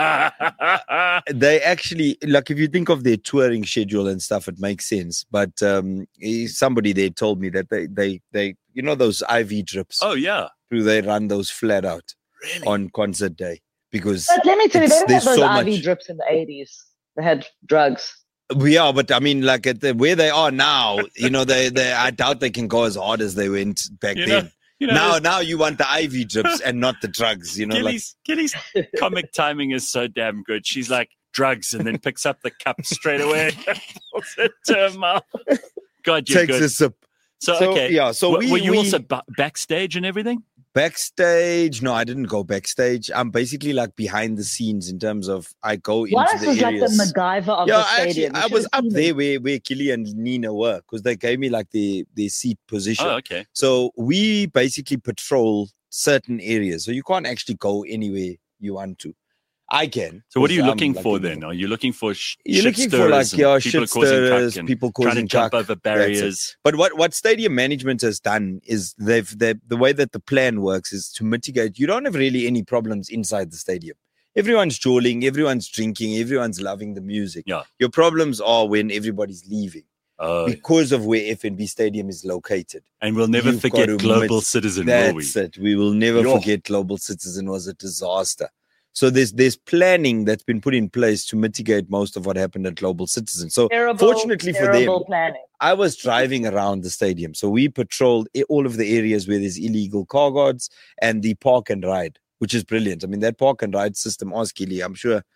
They actually, like, if you think of their touring schedule and stuff, it makes sense. But somebody there told me that they you know those IV drips. Oh yeah. They run those flat out Really? on concert day because But let me tell you, they there's had those so IV much. drips in the 80s. They had drugs. Yeah, but I mean, like where they are now, you know, they I doubt they can go as hard as they went back You know, then. you know, Now you want the IV drips and not the drugs. You know, like Gilly's comic timing is so damn good. She's like drugs and then picks up the cup straight away and pulls it to her mouth. God, you're takes good. a sip. So okay, yeah. So were you also backstage and everything? Backstage? No, I didn't go backstage. I'm basically like behind the scenes in terms of I go into Wallace the was like the areas. MacGyver of Yeah, the stadium. I was up there where Killy and Nina were because they gave me like the seat position. Oh, okay. So we basically patrol certain areas. So you can't actually go anywhere you want to. I can. So what are you 'cause I'm looking like, for you know, then? Are you looking for You're shit looking for like stirrers and shit stirrers, people trying causing to jump cuck. over That's it. barriers? But what stadium management has done is the way that the plan works is to mitigate. You don't have really any problems inside the stadium. Everyone's jawling, everyone's drinking, everyone's loving the music. Yeah. Your problems are when everybody's leaving Oh, because of where FNB Stadium is located. and we'll never You've forget got to Global mit- Citizen, will we? That's it. We will never Yo. forget Global Citizen was a disaster. So there's planning that's been put in place to mitigate most of what happened at Global Citizen. So fortunately for them, terrible planning. I was driving around the stadium. So we patrolled all of the areas where there's illegal car guards and the park and ride, which is brilliant. I mean, that park and ride system, ask Gilly, I'm sure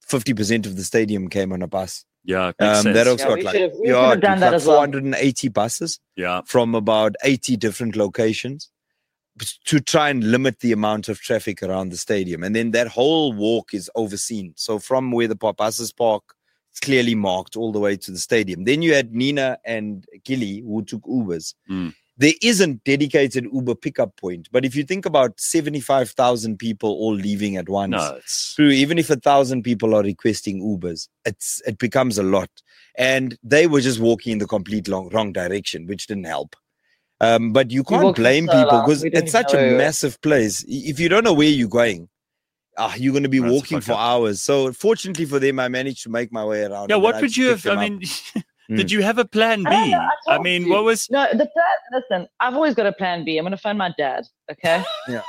50% of the stadium came on a bus. Yeah, it makes sense. That also Yeah, got we like, should have done that as well. 480 buses Yeah. from about 80 different locations to try and limit the amount of traffic around the stadium. And then that whole walk is overseen. So from where the buses park, it's clearly marked all the way to the stadium. Then you had Nina and Gilly who took Ubers. Mm. There isn't dedicated Uber pickup point. But if you think about 75,000 people all leaving at once, No, it's true, even if 1,000 people are requesting Ubers, it becomes a lot. And they were just walking in the complete wrong direction, which didn't help. But you can't walked blame so people long, because we didn't it's such know a where we were. massive place. If you don't know where you're going, you're going to be That's walking fucked for up. hours. So fortunately for them, I managed to make my way around. yeah. and What then would just you picked have? I them up. mean, did you have a plan B? I don't know, I I told mean, you. what was? No, the plan. Listen, I've always got a plan B. I'm going to phone my dad. Okay. Yeah.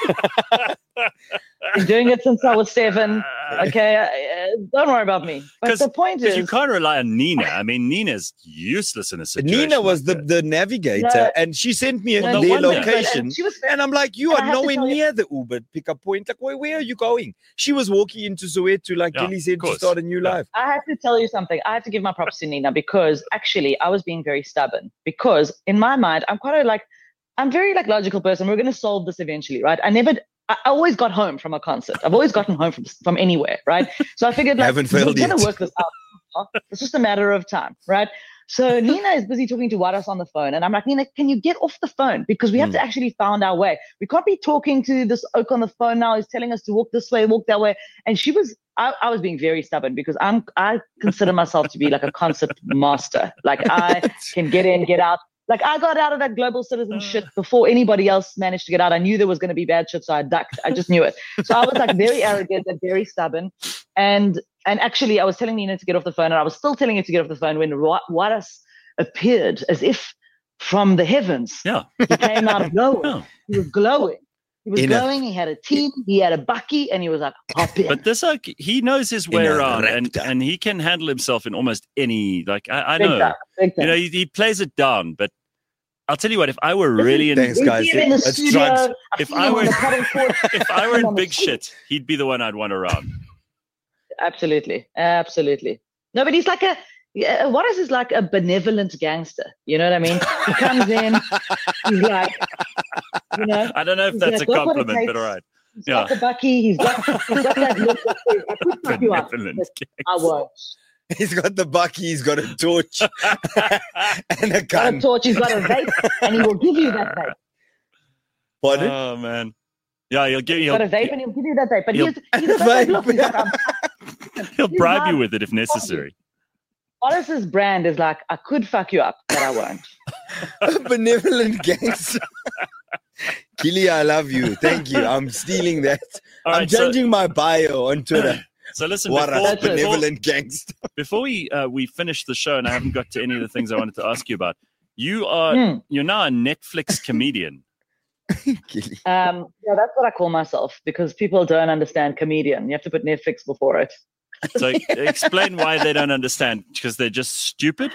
Been doing it since I was 7. Okay. Don't worry about me. But the point Because is, you can't rely on Nina. I mean, Nina's useless in a situation. Nina was like that. the navigator, No. and she sent me Well, no their wonder. location. And she was And I'm like, you And I are have to nowhere tell you- near the Uber pickup point. Like, where are you going? She was walking into Soweto, like Yeah, Gilly said, of to course. start a new Yeah. life. I have to tell you something. I have to give my props to Nina because actually I was being very stubborn because in my mind, I'm very like logical person. We're going to solve this eventually, right? I always got home from a concert. I've always gotten home from anywhere, right? So I figured like, Haven't we're failed going to yet. work this out. It's just a matter of time, right? So Nina is busy talking to Waras on the phone. And I'm like, Nina, can you get off the phone? Because we have to actually find our way. We can't be talking to this oak on the phone now. He's telling us to walk this way, walk that way. And I was being very stubborn because I consider myself to be like a concept master. Like I can get in, get out. Like I got out of that Global Citizen shit before anybody else managed to get out. I knew there was going to be bad shit, so I ducked. I just knew it. So I was like very arrogant and very stubborn. And actually, I was telling Nina to get off the phone, and I was still telling her to get off the phone when Waras appeared as if from the heavens. Yeah. He came out of nowhere. Yeah. He was glowing. He was In a- glowing. He had a team. He had a bucky, and he was like, hop in. But this, like, he knows his way In a around, Raptor. and he can handle himself in almost any. Like I Big know, time, big time. you know, he plays it down. But I'll tell you what, if I were really in, Thanks, We guys. see him in the It's studio. drugs. I If see I him were- on the paddle court. if I were I'm in on the big street. shit, he'd be the one I'd want around. Absolutely. No, but he's like Waras is like a benevolent gangster. You know what I mean? He comes in, he's like, you know, I don't know if he's that's like, a "Got what it compliment, but takes." all right. He's Yeah. got the bucky. He's got that look that says, I could fuck you up, Benevolent but I won't. He's got the bucky, he's got a torch and a He's got a gun. torch, he's got a vape, and he will give you that vape. Pardon? Oh man. Yeah, he'll give He's you. got a vape and he'll give you that vape. But He'll- he's a vape. Look, he's like, He'll He's bribe you not- with it if necessary. Hollis's brand is like, I could fuck you up, but I won't. A benevolent gangster. Gilly, I love you. Thank you. I'm stealing that. All I'm right, so- changing my bio on Twitter. So listen, What a before, benevolent gangster. before we finish the show, and I haven't got to any of the things I wanted to ask you about. You're now a Netflix comedian. Gilly. Yeah, that's what I call myself because people don't understand comedian. You have to put Netflix before it. So explain why they don't understand, because they're just stupid.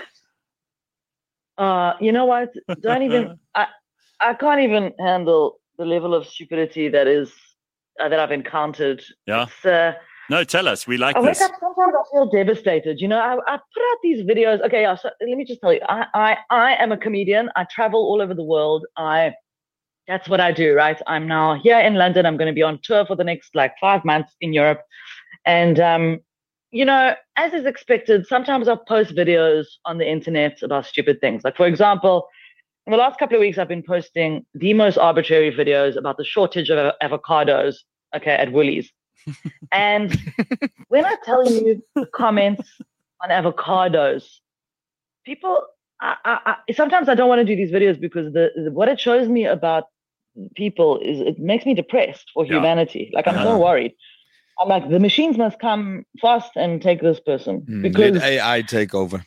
You know what? Don't even. I can't even handle the level of stupidity that is that I've encountered. Yeah. It's, No, tell us. We like I wake this. up sometimes. I feel devastated. You know, I put out these videos. Okay, yeah. So let me just tell you, I am a comedian. I travel all over the world. That's what I do, right? I'm now here in London. I'm going to be on tour for the next 5 months in Europe, and you know, as is expected, sometimes I'll post videos on the internet about stupid things. Like, for example, in the last couple of weeks, I've been posting the most arbitrary videos about the shortage of avocados, at Woolies. And when I tell you the comments on avocados, people, sometimes I don't want to do these videos because what it shows me about people is it makes me depressed for humanity. Like, I'm so worried. I'm like, the machines must come fast and take this person because Let AI take over.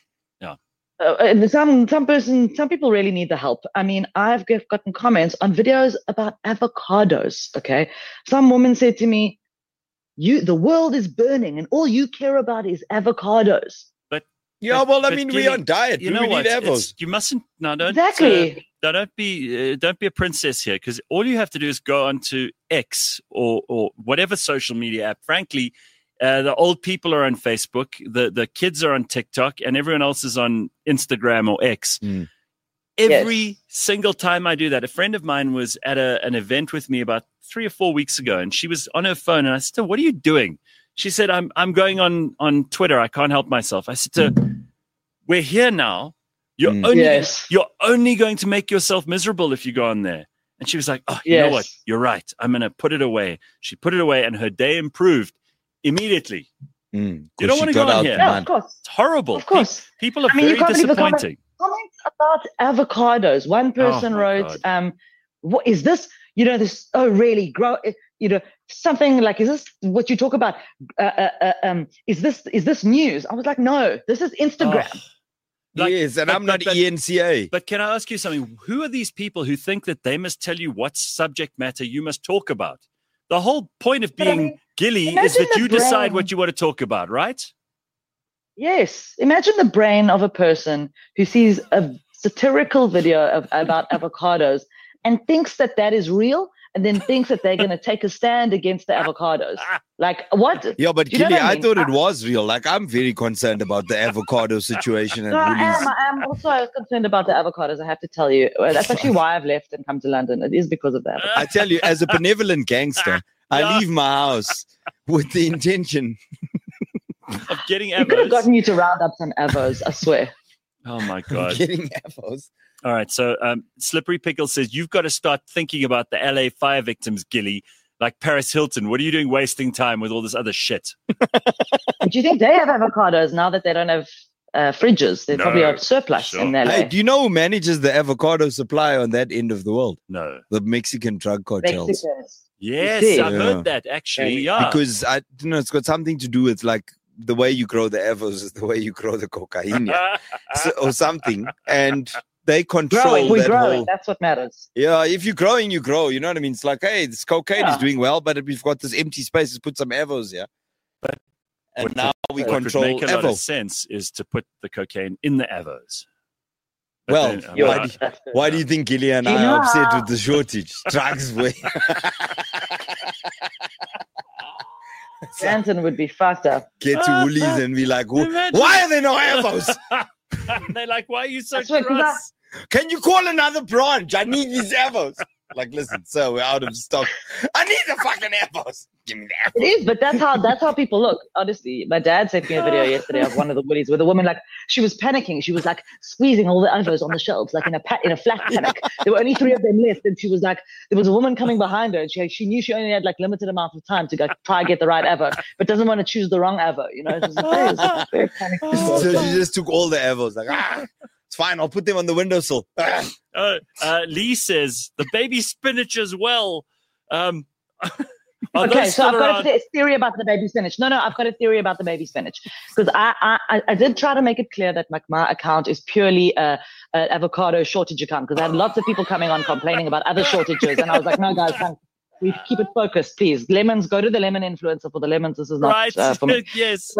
some people really need the help. I mean, I've gotten comments on videos about avocados. Okay, some woman said to me, the world is burning and all you care about is avocados. Yeah, well, I mean, we're on diet. You We know need what? avos. You mustn't. No, don't. Exactly. Don't be a princess here, because all you have to do is go onto X or whatever social media app. Frankly, the old people are on Facebook, the kids are on TikTok, and everyone else is on Instagram or X. Every single time I do that, a friend of mine was at an event with me about 3 or 4 weeks ago, and she was on her phone, and I said, "What are you doing?" She said, I'm going on Twitter. I can't help myself. I said to her, we're here now. You're only going to make yourself miserable if you go on there. And she was like, oh, you know what? You're right. I'm going to put it away. She put it away and her day improved immediately. You don't want to go on here. Yeah, of course. It's horrible. Of course. People are very disappointing. Comments about avocados. One person wrote, what is this? You know, this, really grow, something like, is this what you talk about? Is this news? I was like, no, this is Instagram. Yes, and I'm not ENCA. But can I ask you something? Who are these people who think that they must tell you what subject matter you must talk about? The whole point of being Gilly is that you decide what you want to talk about, right? Yes. Imagine the brain of a person who sees a satirical video about avocados and thinks that is real, and then thinks that they're going to take a stand against the avocados. Like, what? Yeah, but you know Gilly, what I thought it was real. Like, I'm very concerned about the avocado situation. No, I am also concerned about the avocados, I have to tell you. That's actually why I've left and come to London. It is because of that. I tell you, as a benevolent gangster, I leave my house with the intention of getting avos. We could have gotten you to round up some avos, I swear. Oh, my God. Getting avos. All right. So Slippery Pickle says, you've got to start thinking about the LA fire victims, Gilly, like Paris Hilton. What are you doing wasting time with all this other shit? Do you think they have avocados now that they don't have fridges? They probably have surplus in LA. Hey, do you know who manages the avocado supply on that end of the world? No. The Mexican drug cartels. Mexicans. Yes, I've heard that, actually. Yeah. Because, it's got something to do with, like, the way you grow the avos is the way you grow the cocaine. Or something. And they control We're that growing. whole... That's what matters. Yeah, if you're growing, you grow. You know what I mean? It's like, hey, this cocaine is doing well, but we've got this empty space. Let's put some avos here. And now we control what would make a lot of avos. sense is to put the cocaine in the avos. Well, why do you think Gilly and I are upset with the shortage? Drugs way. Stanton would be fucked up. Get to Woolies and be like, why are there no avos? They're like, why are you so cross? Can you call another branch? I need these avos. Like, listen, sir, we're out of stock. I need the fucking apples. Give me the It apples. is, but that's how people look. Honestly, my dad sent me a video yesterday of one of the Woolies with a woman, like, she was panicking. She was like squeezing all the avos on the shelves, like in a flat panic. There were only 3 of them left, and she was like, there was a woman coming behind her, and she knew she only had like limited amount of time to go try and get the right avo, but doesn't want to choose the wrong avo. You know, it was very panicky. So she just took all the apples. Like, it's fine. I'll put them on the windowsill. Lee says the baby spinach as well. Okay, so I've got a theory about the baby spinach. No, I've got a theory about the baby spinach, because I did try to make it clear that my account is purely an avocado shortage account, because I had lots of people coming on complaining about other shortages, and I was like, no, guys, we keep it focused, please. Lemons, go to the lemon influencer for the lemons. This is not for me. Yes.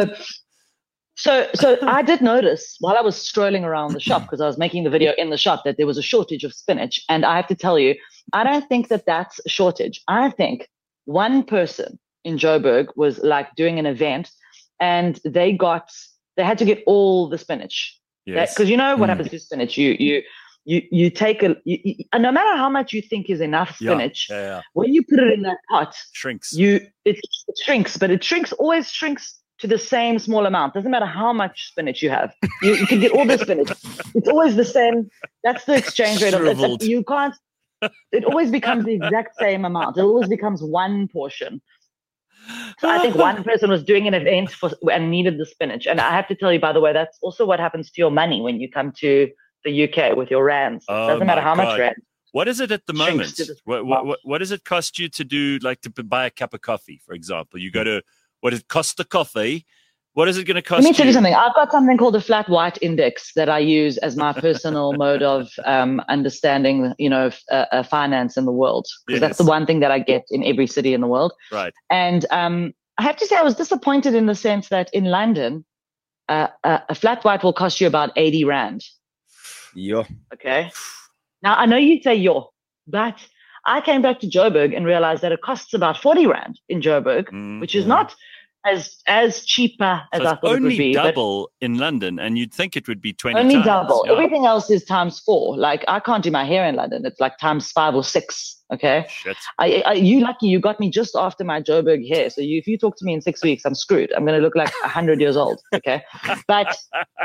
So I did notice while I was strolling around the shop, because I was making the video in the shop, that there was a shortage of spinach. And I have to tell you, I don't think that that's a shortage. I think one person in Joburg was like doing an event, and they had to get all the spinach. Yes. Because you know what happens to spinach? You take no matter how much you think is enough spinach, when you put it in that pot, shrinks. It shrinks, but it always shrinks to the same small amount. Doesn't matter how much spinach you have. You can get all the spinach. It's always the same. That's the exchange rate of it. You can't. It always becomes the exact same amount. It always becomes one portion. So I think one person was doing an event and needed the spinach. And I have to tell you, by the way, that's also what happens to your money when you come to the UK with your rands. It doesn't matter how much rand. What is it at the moment? What does it cost you to do, like to buy a cup of coffee, for example? You go to, what it costs the coffee. What is it going to cost you? Let me tell you something. I've got something called a flat white index that I use as my personal mode of understanding, finance in the world. Because that's the one thing that I get in every city in the world. Right. And I have to say I was disappointed in the sense that in London, a flat white will cost you about 80 rand. Yeah. Okay. Now, I know you say yo, but I came back to Joburg and realized that it costs about 40 rand in Joburg, which is not as cheaper as I thought it would be. Only double in London, and you'd think it would be 20 only times. Double. Yeah. Everything else is times 4. Like, I can't do my hair in London. It's like times 5 or 6. Okay. Shit. You lucky you got me just after my Joburg hair. So if you talk to me in 6 weeks, I'm screwed. I'm going to look like 100 years old. Okay. But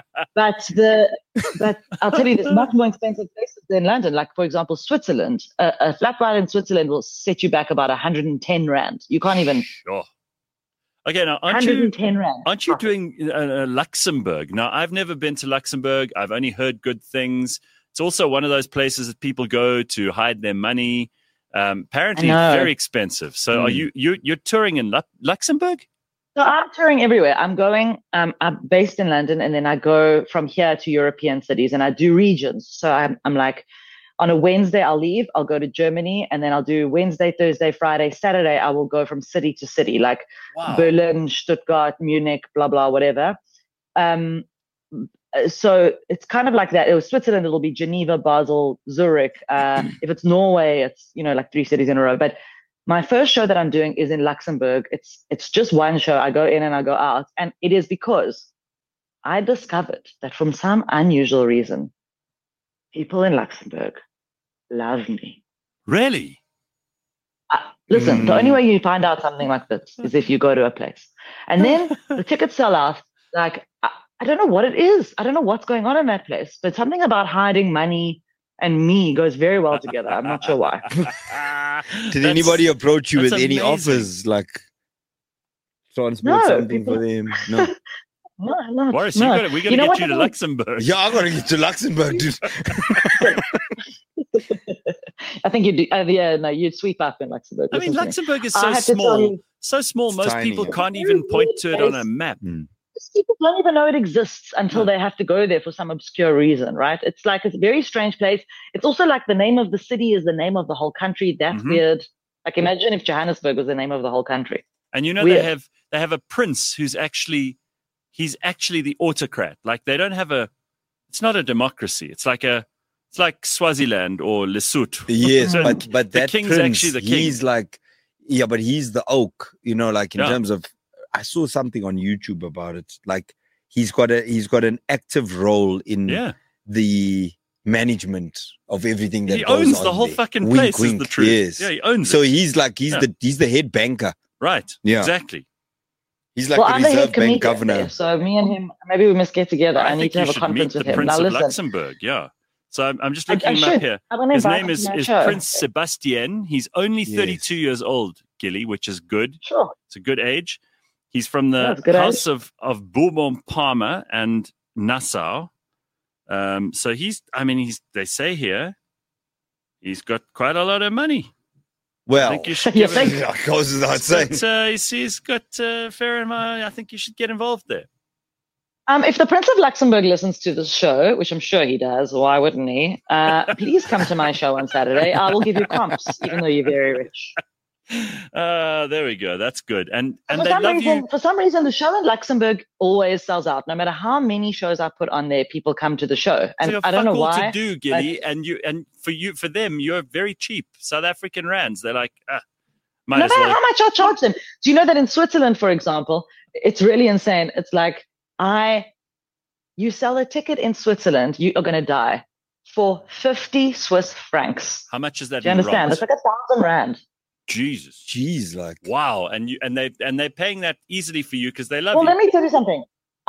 I'll tell you, there's much more expensive places than London. Like, for example, Switzerland. A flat white in Switzerland will set you back about 110 rand. You can't even. Sure. Okay, now aren't you doing Luxembourg? Now, I've never been to Luxembourg. I've only heard good things. It's also one of those places that people go to hide their money. Apparently, very expensive. So, are you're touring in Luxembourg? So I'm touring everywhere. I'm based in London, and then I go from here to European cities, and I do regions. So I'm like, on a Wednesday, I'll leave. I'll go to Germany, and then I'll do Wednesday, Thursday, Friday, Saturday. I will go from city to city, like Berlin, Stuttgart, Munich, blah, blah, whatever. So it's kind of like that. It was Switzerland. It'll be Geneva, Basel, Zurich. If it's Norway, it's, like 3 cities in a row. But my first show that I'm doing is in Luxembourg. It's just one show. I go in and I go out. And it is because I discovered that from some unusual reason, people in Luxembourg love me. Really? Listen, the only way you find out something like this is if you go to a place. And then the tickets sell out. Like, I don't know what it is. I don't know what's going on in that place. But something about hiding money and me goes very well together. I'm not sure why. Did anybody approach you with any amazing. offers, like transport something for them? No. No. Boris, we got to get you to Luxembourg. Yeah, I got to get to Luxembourg, dude. I think you'd do, you'd sweep up in Luxembourg. I mean, Luxembourg is so small. So small, most tiny, people can't even point to it on a map. People don't even know it exists until they have to go there for some obscure reason, right? It's like a very strange place. It's also like the name of the city is the name of the whole country. That's weird. Like, imagine if Johannesburg was the name of the whole country. And they have a prince who's actually the autocrat. Like, they don't have it's not a democracy. It's like Swaziland or Lesotho. Yes, So but the that king's prince, actually the king. he's like, but he's the oak, like in terms of, I saw something on YouTube about it. Like, he's got an active role in the management of everything that He goes owns on the whole there. fucking Wink, place, is wink, the truth. yes. Yeah, he owns So it. he's like he's the head banker. Right. Yeah. Exactly. He's like well, the I'm the head Reserve Bank comedian governor. there, so me and him, maybe we must get together. I need think to have you a should conference meet with the him. Prince Now of listen, Luxembourg. Yeah. So I'm just I looking him should. up here. I'm gonna His invite name him to my is show. Prince Sebastian. He's only Yes. 32 years old, Gilly, which is good. Sure. It's a good age. He's from the That's a good House age. of Bourbon-Parma and Nassau. So they say here, he's got quite a lot of money. I Well, think you should You give him. think? goes without saying. He's got fair amount. I think you should get involved there. If the Prince of Luxembourg listens to this show, which I'm sure he does, why wouldn't he? Please come to my show on Saturday. I will give you comps, even though you're very rich. There we go. That's good. And For they some love reason, you. for some reason, the show in Luxembourg always sells out. No matter how many shows I put on there, people come to the show, and It's like I don't know fuck all why. to do, Gilly, and for them, you're very cheap. South African rands. They're like, might No as matter well. how much I charge them. Do you know that in Switzerland, for example, it's really insane. It's like you sell a ticket in Switzerland, you are going to die for 50 Swiss francs. How much is that? Do you understand? in It's like 1,000 rand. Jesus. Jeez, like Wow. And they're paying that easily for you because they love Well, you. let me tell you something.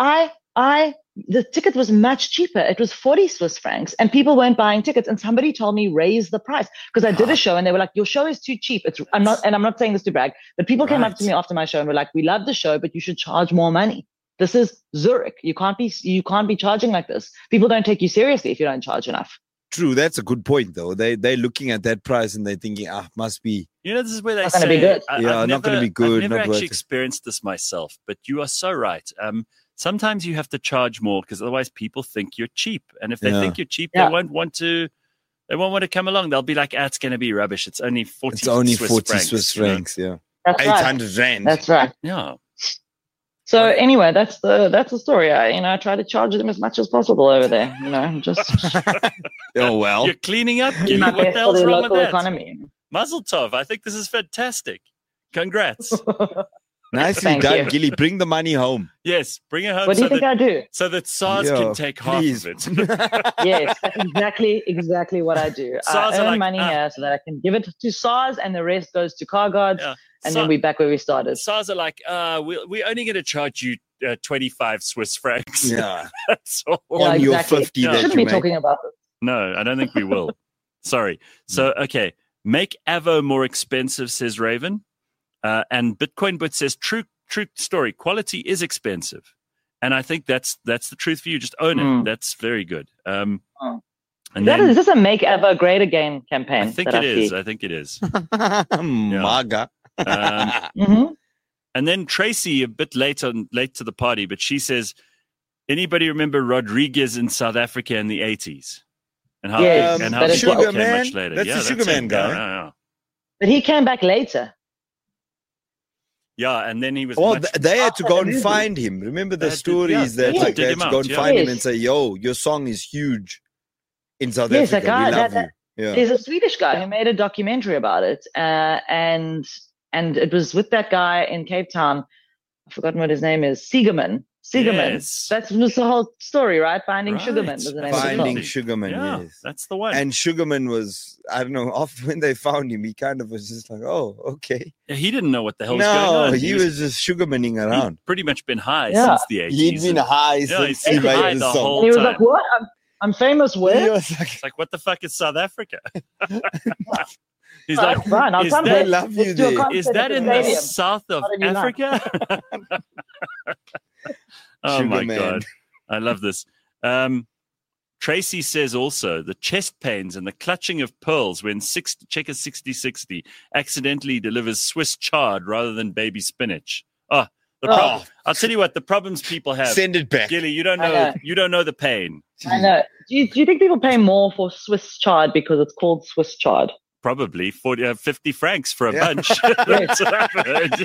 The ticket was much cheaper. It was 40 Swiss francs, and people weren't buying tickets. And somebody told me raise the price because I did a show, and they were like, "Your show is too cheap." I'm not saying this to brag, but people came up to me after my show and were like, "We love the show, but you should charge more money. This is Zurich. You can't be charging like this. People don't take you seriously if you don't charge enough." true. That's a good point, though. They're looking at that price and they're thinking, must be. You know, this is where they Not say, gonna be good. Yeah, not gonna be good, I've never not worth actually it. experienced this myself, but you are so right. Sometimes you have to charge more because otherwise people think you're cheap, and if they Yeah. think you're cheap, Yeah. they won't want to come along. They'll be like, it's going to be rubbish. It's only 40 It's only Swiss 40 francs, Swiss you know? francs, yeah. That's right. 800 rand. That's right. Yeah. So anyway, that's the story. I try to charge them as much as possible over there. Just Oh, well. You're cleaning up, do Gilly. my What the best for hell's the wrong with local that? economy. Mazel tov. I think this is fantastic. Congrats. Nicely Thank done, you. Gilly. Bring the money home. Yes, bring it home What do so you think that, I do? so that SARS Yeah, can take please. half of it. Yes, that's exactly what I do. SARS I are earn like, money here so that I can give it to SARS, and the rest goes to car guards, Yeah. and then we're back where we started. SARS are like, we're only going to charge you 25 Swiss francs. Yeah. That's all. Yeah, On your exactly. 50 We that shouldn't you be make. talking about this. No, I don't think we will. Sorry. So, okay. Make Avo more expensive, says Raven. And Bitcoin Bit says, true story. Quality is expensive. And I think that's the truth for you. Just own it. That's very good. And Is this a Make Ever Great Again campaign? I think that it is. see? I think it is. Maga. Mhm. And then Tracy, a bit late to the party, but she says, anybody remember Rodriguez in South Africa in the 80s? And how, Yes, and how that is Sugar what- came Man? much later. That's yeah, the Sugar it. Man guy. Yeah. But he came back later. Yeah, and then he was. Well, much- they had to after go the and movie. find him. Remember They the had to- stories yeah, that they like dig they had him to out, go and yeah. find him Yes. and say, "Yo, your song is huge in South Yes, Africa. that guy- we love that- you." Yeah. There's a Swedish guy who made a documentary about it, and it was with that guy in Cape Town. I've forgotten what his name is. Siegerman. Yes. That was the whole story, right? Finding Right. Sugarman was the name Finding of the film. Sugarman, Yeah, yes. that's the one. And Sugarman was, I don't know, after when they found him, he kind of was just like, "Oh, okay." Yeah, he didn't know what the hell was going No, on. he was just Sugarmaning around. He'd pretty much been high Yeah. since the 80s. He'd been high Yeah, since he's he been made high the the song. whole And he was time. like, "What? I'm famous where?" He was like, It's like, what the fuck is South Africa? He's Oh, like, that's fine. I'll is come that- there. they love you Let's do a there. concert is at that the in the stadium. south of What did you like? Africa? Oh Sugar my man. God. I love this. Tracy says also the chest pains and the clutching of pearls when Checker 6060 accidentally delivers Swiss chard rather than baby spinach. Oh, I'll tell you what, the problems people have. Send it back. Gilly, you don't I know. know. You don't know the pain. I know. Do you think people pay more for Swiss chard because it's called Swiss chard? Probably 50 francs for a Yeah. bunch. That's what I've heard.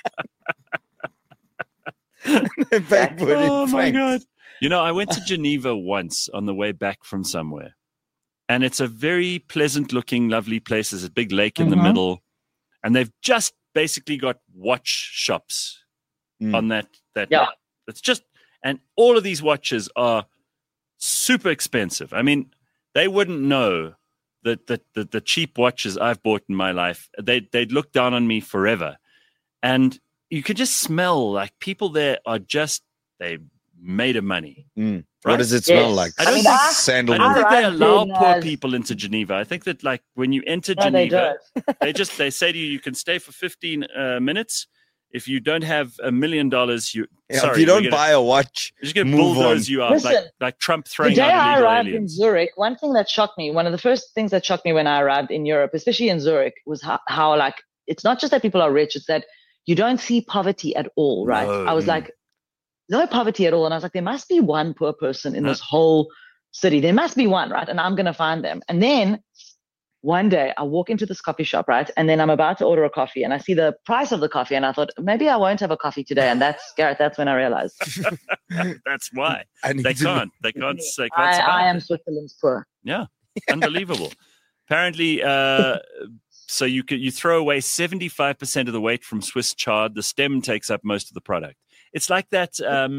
Back for it, Oh my Frank. God. You know, I went to Geneva once on the way back from somewhere. And it's a very pleasant looking, lovely place. There's a big lake in the Mhm. middle. And they've just basically got watch shops Mm. on that. Yeah. It's just, and all of these watches are super expensive. I mean, they wouldn't know that the cheap watches I've bought in my life, they'd look down on me forever. And you could just smell like people there are just, they made of money. Right? What does it smell like? I don't think they allow poor people into Geneva. I think that like when you enter Geneva, they say to you, you can stay for 15 minutes. If you don't have $1 million, if you don't buy a watch, you're just going to bulldoze you out. Listen, like Trump throwing the day out I illegal arrived aliens. in Zurich, one thing that shocked me, one of the first things that shocked me when I arrived in Europe, especially in Zurich, was how like, it's not just that people are rich, it's that you don't see poverty at all, right? No. I was like, no poverty at all. And I was like, there must be one poor person in this whole city. There must be one, right? And I'm going to find them. And then one day I walk into this coffee shop, right? And then I'm about to order a coffee and I see the price of the coffee and I thought, maybe I won't have a coffee today. And that's, Gareth, that's when I realized. That's why. They can't I survive. am Switzerland's poor. Yeah, unbelievable. Apparently, so you throw away 75% of the weight from Swiss chard. The stem takes up most of the product. It's like that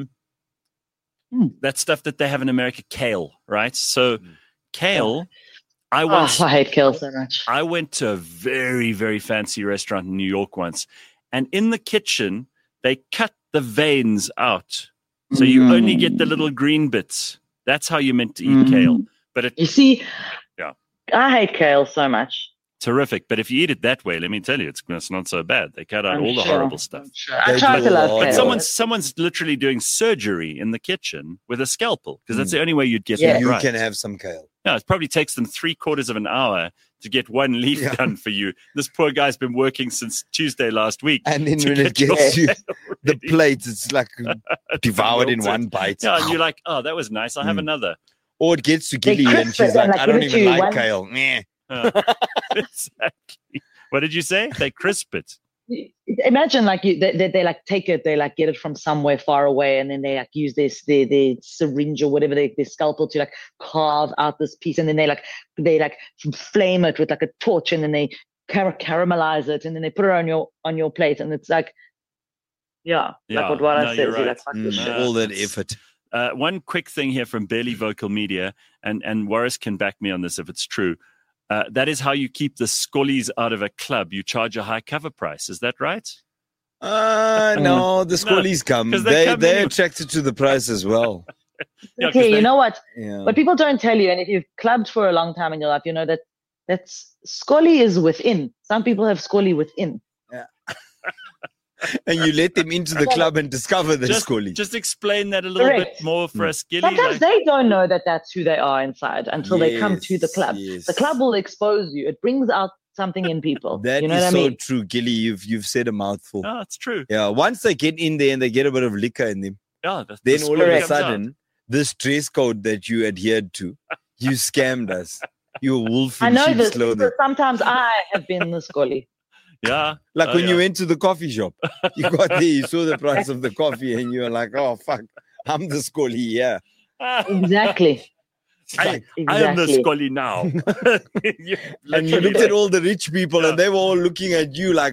that stuff that they have in America, kale, right? So kale, I hate kale so much. I went to a very, very fancy restaurant in New York once, and in the kitchen, they cut the veins out. So you only get the little green bits. That's how you're meant to eat kale. But you see, yeah, I hate kale so much. Terrific. But if you eat it that way, let me tell you, it's not so bad. They cut out all the horrible stuff. I try to love kale. But someone's literally doing surgery in the kitchen with a scalpel because that's the only way you'd get that right. You can have some kale. Yeah, it probably takes them 3/4 of an hour to get one leaf done for you. This poor guy's been working since Tuesday last week. And then when it gets you the plate, it's like devoured in one bite. Yeah, and you're like, oh, that was nice. I'll have another. Or it gets to Gilly and she's like, I don't even like kale. Meh. Exactly. What did you say? They crisp it. Imagine like they like take it, they like get it from somewhere far away, and then they like use the syringe or whatever their scalpel to like carve out this piece, and then they like flame it with like a torch, and then they caramelize it, and then they put it on your plate, and it's like like what I said. Right. All that effort. One quick thing here from Barely Vocal Media, and Warris can back me on this if it's true. That is how you keep the scullies out of a club. You charge a high cover price. Is that right? No, the scullies come. They're attracted to the price as well. Okay, you know what? Yeah. What people don't tell you, and if you've clubbed for a long time in your life, you know that scully is within. Some people have scully within. Yeah. And you let them into the club and discover the scully. Just explain that a little bit more for us, Gilly. Sometimes they don't know that that's who they are inside until they come to the club. Yes. The club will expose you. It brings out something in people. That you know is what I mean? so true, Gilly. You've said a mouthful. No, it's true. Yeah, once they get in there and they get a bit of liquor in them, then all of a sudden, this dress code that you adhered to, you scammed us. You're wolf in I know sheep's this clothing. because sometimes I have been the scully. Yeah. Like when you went to the coffee shop, you got there, you saw the price of the coffee, and you were like, oh, fuck, I'm the scully, yeah. Exactly. I am the scully now. And you looked at all the rich people, and they were all looking at you like,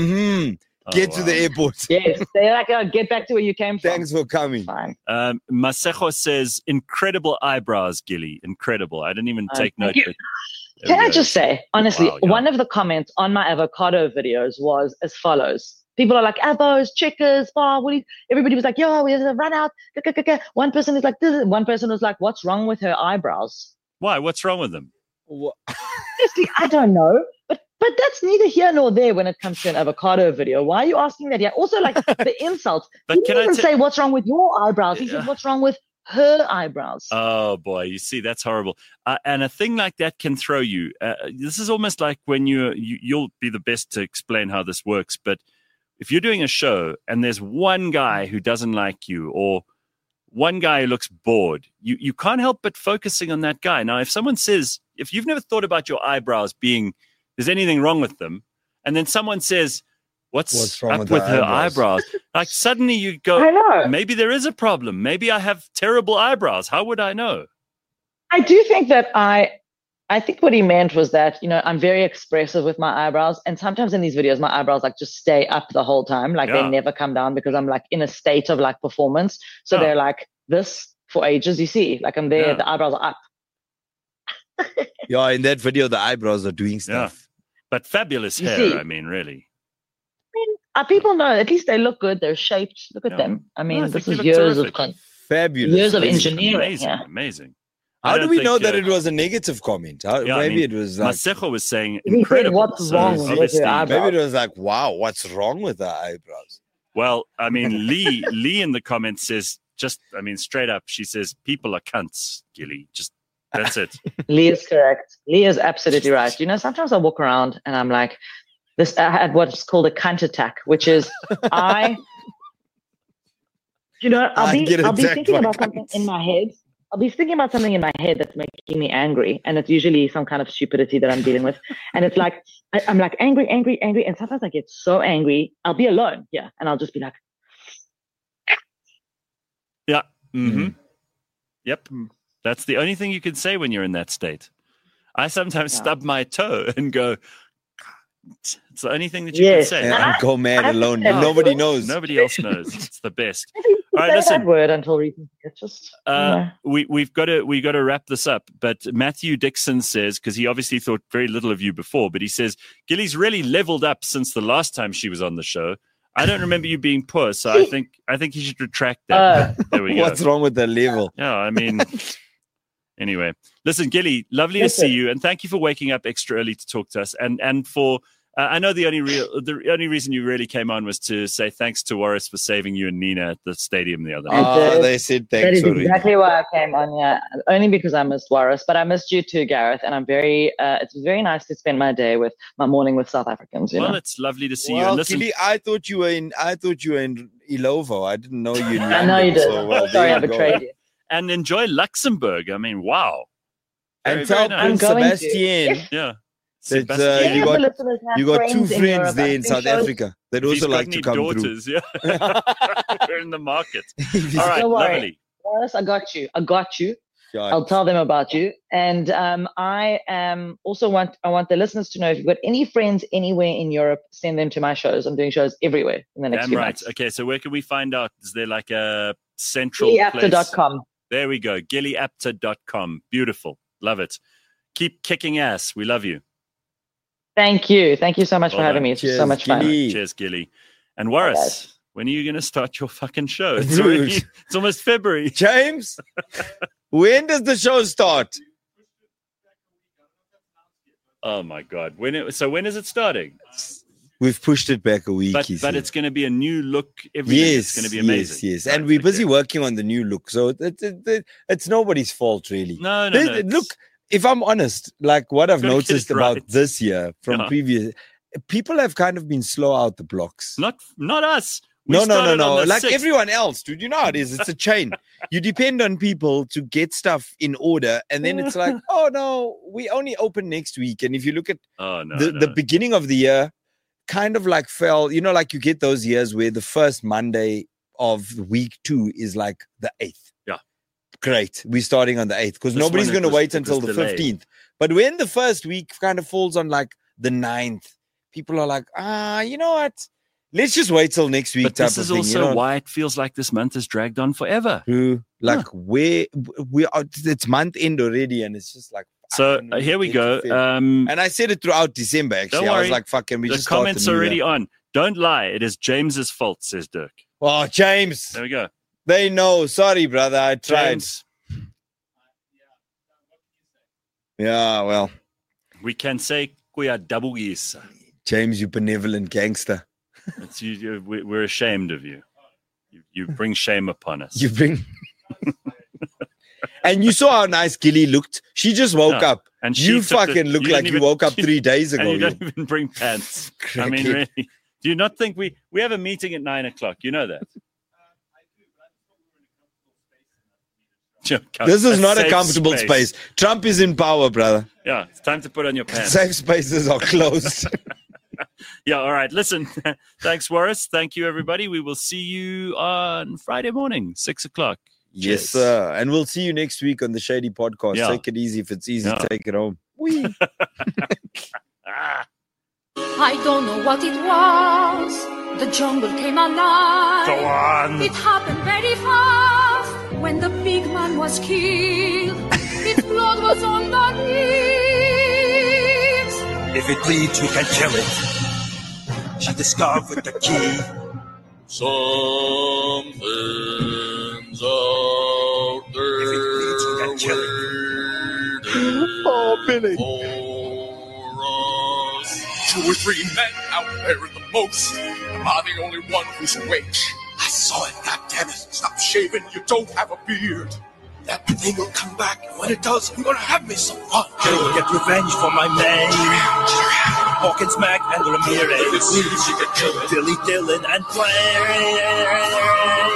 get to the airport. Yes, they're like, oh, get back to where you came from. Thanks for coming. Fine. Masejo says, incredible eyebrows, Gilly. Incredible. I didn't even take note. But can I just say, honestly, one of the comments on my avocado videos was as follows. People are like, avos, checkers, everybody was like, yo, we have to run out. One person is like, this. One person was like, what's wrong with her eyebrows? Why? What's wrong with them? Honestly, I don't know. But that's neither here nor there when it comes to an avocado video. Why are you asking that? Yeah. Also, like the insults. But he didn't even say what's wrong with your eyebrows. He said, what's wrong with her eyebrows? Oh boy, you see, that's horrible. And a thing like that can throw you. This is almost like when you'll be the best to explain how this works. But if you're doing a show and there's one guy who doesn't like you or one guy who looks bored, you can't help but focusing on that guy. Now, if someone says, if you've never thought about your eyebrows being, there's anything wrong with them, and then someone says, what's wrong up with her eyebrows? Like suddenly you go, I know. Maybe there is a problem. Maybe I have terrible eyebrows. How would I know? I do think that I think what he meant was that, I'm very expressive with my eyebrows. And sometimes in these videos, my eyebrows like just stay up the whole time. Like they never come down because I'm like in a state of like performance. So they're like this for ages, you see, like I'm there, the eyebrows are up. Yeah, in that video, the eyebrows are doing stuff. But fabulous You hair, see. I mean, really. People know, at least they look good. They're shaped. Look at them. I mean, No, I this think is you look years terrific. of Fabulous. years of Amazing. engineering. Amazing, Yeah. amazing. How I do don't we think, know that it was a negative comment? Maybe it was like, Masejo was saying He said, incredible. "What's So wrong with your obviously- eyebrows?" maybe it was like, wow, what's wrong with the eyebrows? Well, I mean, Lee in the comments says, straight up, she says, people are cunts, Gilly. Just, that's it. Lee is correct. Lee is absolutely right. You know, sometimes I walk around and I'm like, I had what's called a cunt attack, which is I'll be thinking about something in my head. I'll be thinking about something in my head that's making me angry, and it's usually some kind of stupidity that I'm dealing with. And it's like I'm like angry, and sometimes I get so angry. I'll be alone, and I'll just be like, yeah. Mm-hmm. Yep. That's the only thing you can say when you're in that state. I sometimes stub my toe and go. It's the only thing that you can say. Yeah, and go mad alone. Nobody knows. Nobody else knows. It's the best. All right, say listen. that word until recently. It's just we've got to wrap this up. But Matthew Dixon says, because he obviously thought very little of you before, but he says Gilly's really leveled up since the last time she was on the show. I don't remember you being poor, so I think you should retract that. There we go. What's wrong with the level? Yeah, I mean. Anyway, listen, Gilly, lovely to see you, and thank you for waking up extra early to talk to us. And for I know the only reason you really came on was to say thanks to Warris for saving you and Nina at the stadium the other night. They said thanks. That is sorry. exactly why I came on. Yeah, only because I missed Warris, but I missed you too, Gareth. And I'm very. It's very nice to spend my morning with South Africans. You know? It's lovely to see you. Well, And listen, Gilly, I thought you were in Ilovo. I didn't know you. I know you did. So, Sorry, I betrayed you. And enjoy Luxembourg. I mean, wow. And tell Prince Sebastian. Yeah. That, you got two friends there in South Africa that also like to come daughters, through. Yeah. We're in the market. All right, Don't worry. lovely. Warris, I got you. God. I'll tell them about you. And I want the listeners to know, if you've got any friends anywhere in Europe, send them to my shows. I'm doing shows everywhere in the next few months. Okay, so where can we find out? Is there like a central place? GillyApter.com. There we go. GillyApter.com. Beautiful. Love it. Keep kicking ass. We love you. Thank you. Thank you so much for having me. It's so much fun. Cheers, Gilly. And Warris, when are you going to start your fucking show? It's almost February. James, when does the show start? Oh, my God. When is it starting? We've pushed it back a week. But it's going to be a new look. It's going to be amazing. Yes. And we're busy working on the new look. So it's nobody's fault, really. No. Look, if I'm honest, like what I've noticed about this year from previous, people have kind of been slow out the blocks. Not us. No. Like everyone else, dude. You know how it is. It's a chain. You depend on people to get stuff in order. And then it's like, oh, no, we only open next week. And if you look at the beginning of the year, kind of like fell, you know, like you get those years where the first Monday of week 2 is like the 8th. Yeah. Great. We're starting on the 8th because nobody's going to wait until the 15th. But when the first week kind of falls on like the 9th, people are like, you know what? Let's just wait till next week. But this is also why it feels like this month has dragged on forever. Where we are, it's month end already, and it's just like. So here we go. And I said it throughout December, actually. I was like, fucking, we just the comments are already on. Don't lie. It is James's fault, says Dirk. Oh, James. There we go. They know. Sorry, brother. I tried. James. Yeah, well. We can say we are double geese. James, you benevolent gangster. We're ashamed of you. You bring shame upon us. You bring... And you saw how nice Gilly looked. She just woke up. And you fucking look like you woke up 3 days ago. And you don't even bring pants. I mean, really. Do you not think we have a meeting at 9:00? You know that. This is not a comfortable space. Trump is in power, brother. Yeah, it's time to put on your pants. Safe spaces are closed. Yeah, all right. Listen, thanks, Warris. Thank you, everybody. We will see you on Friday morning, 6:00. Yes, sir. And we'll see you next week on the Shady Podcast. Yeah. Take it easy. If it's easy, take it home. I don't know what it was. The jungle came alive. Go on. It happened very fast when the big man was killed. His blood was was on the leaves. If it bleeds, we can kill it. She discovered the key. Something's out there. If it bleeds, we can kill it. Oh, Billy. For us. 2 or 3 men out there at the most. Am I the only one who's awake? I saw it, goddammit. Stop shaving, you don't have a beard. That thing will come back, and when it does, I'm gonna have me some fun. Gonna get revenge for my man. Hawkins, Mac, and Ramirez. Billy Dillon and Flair.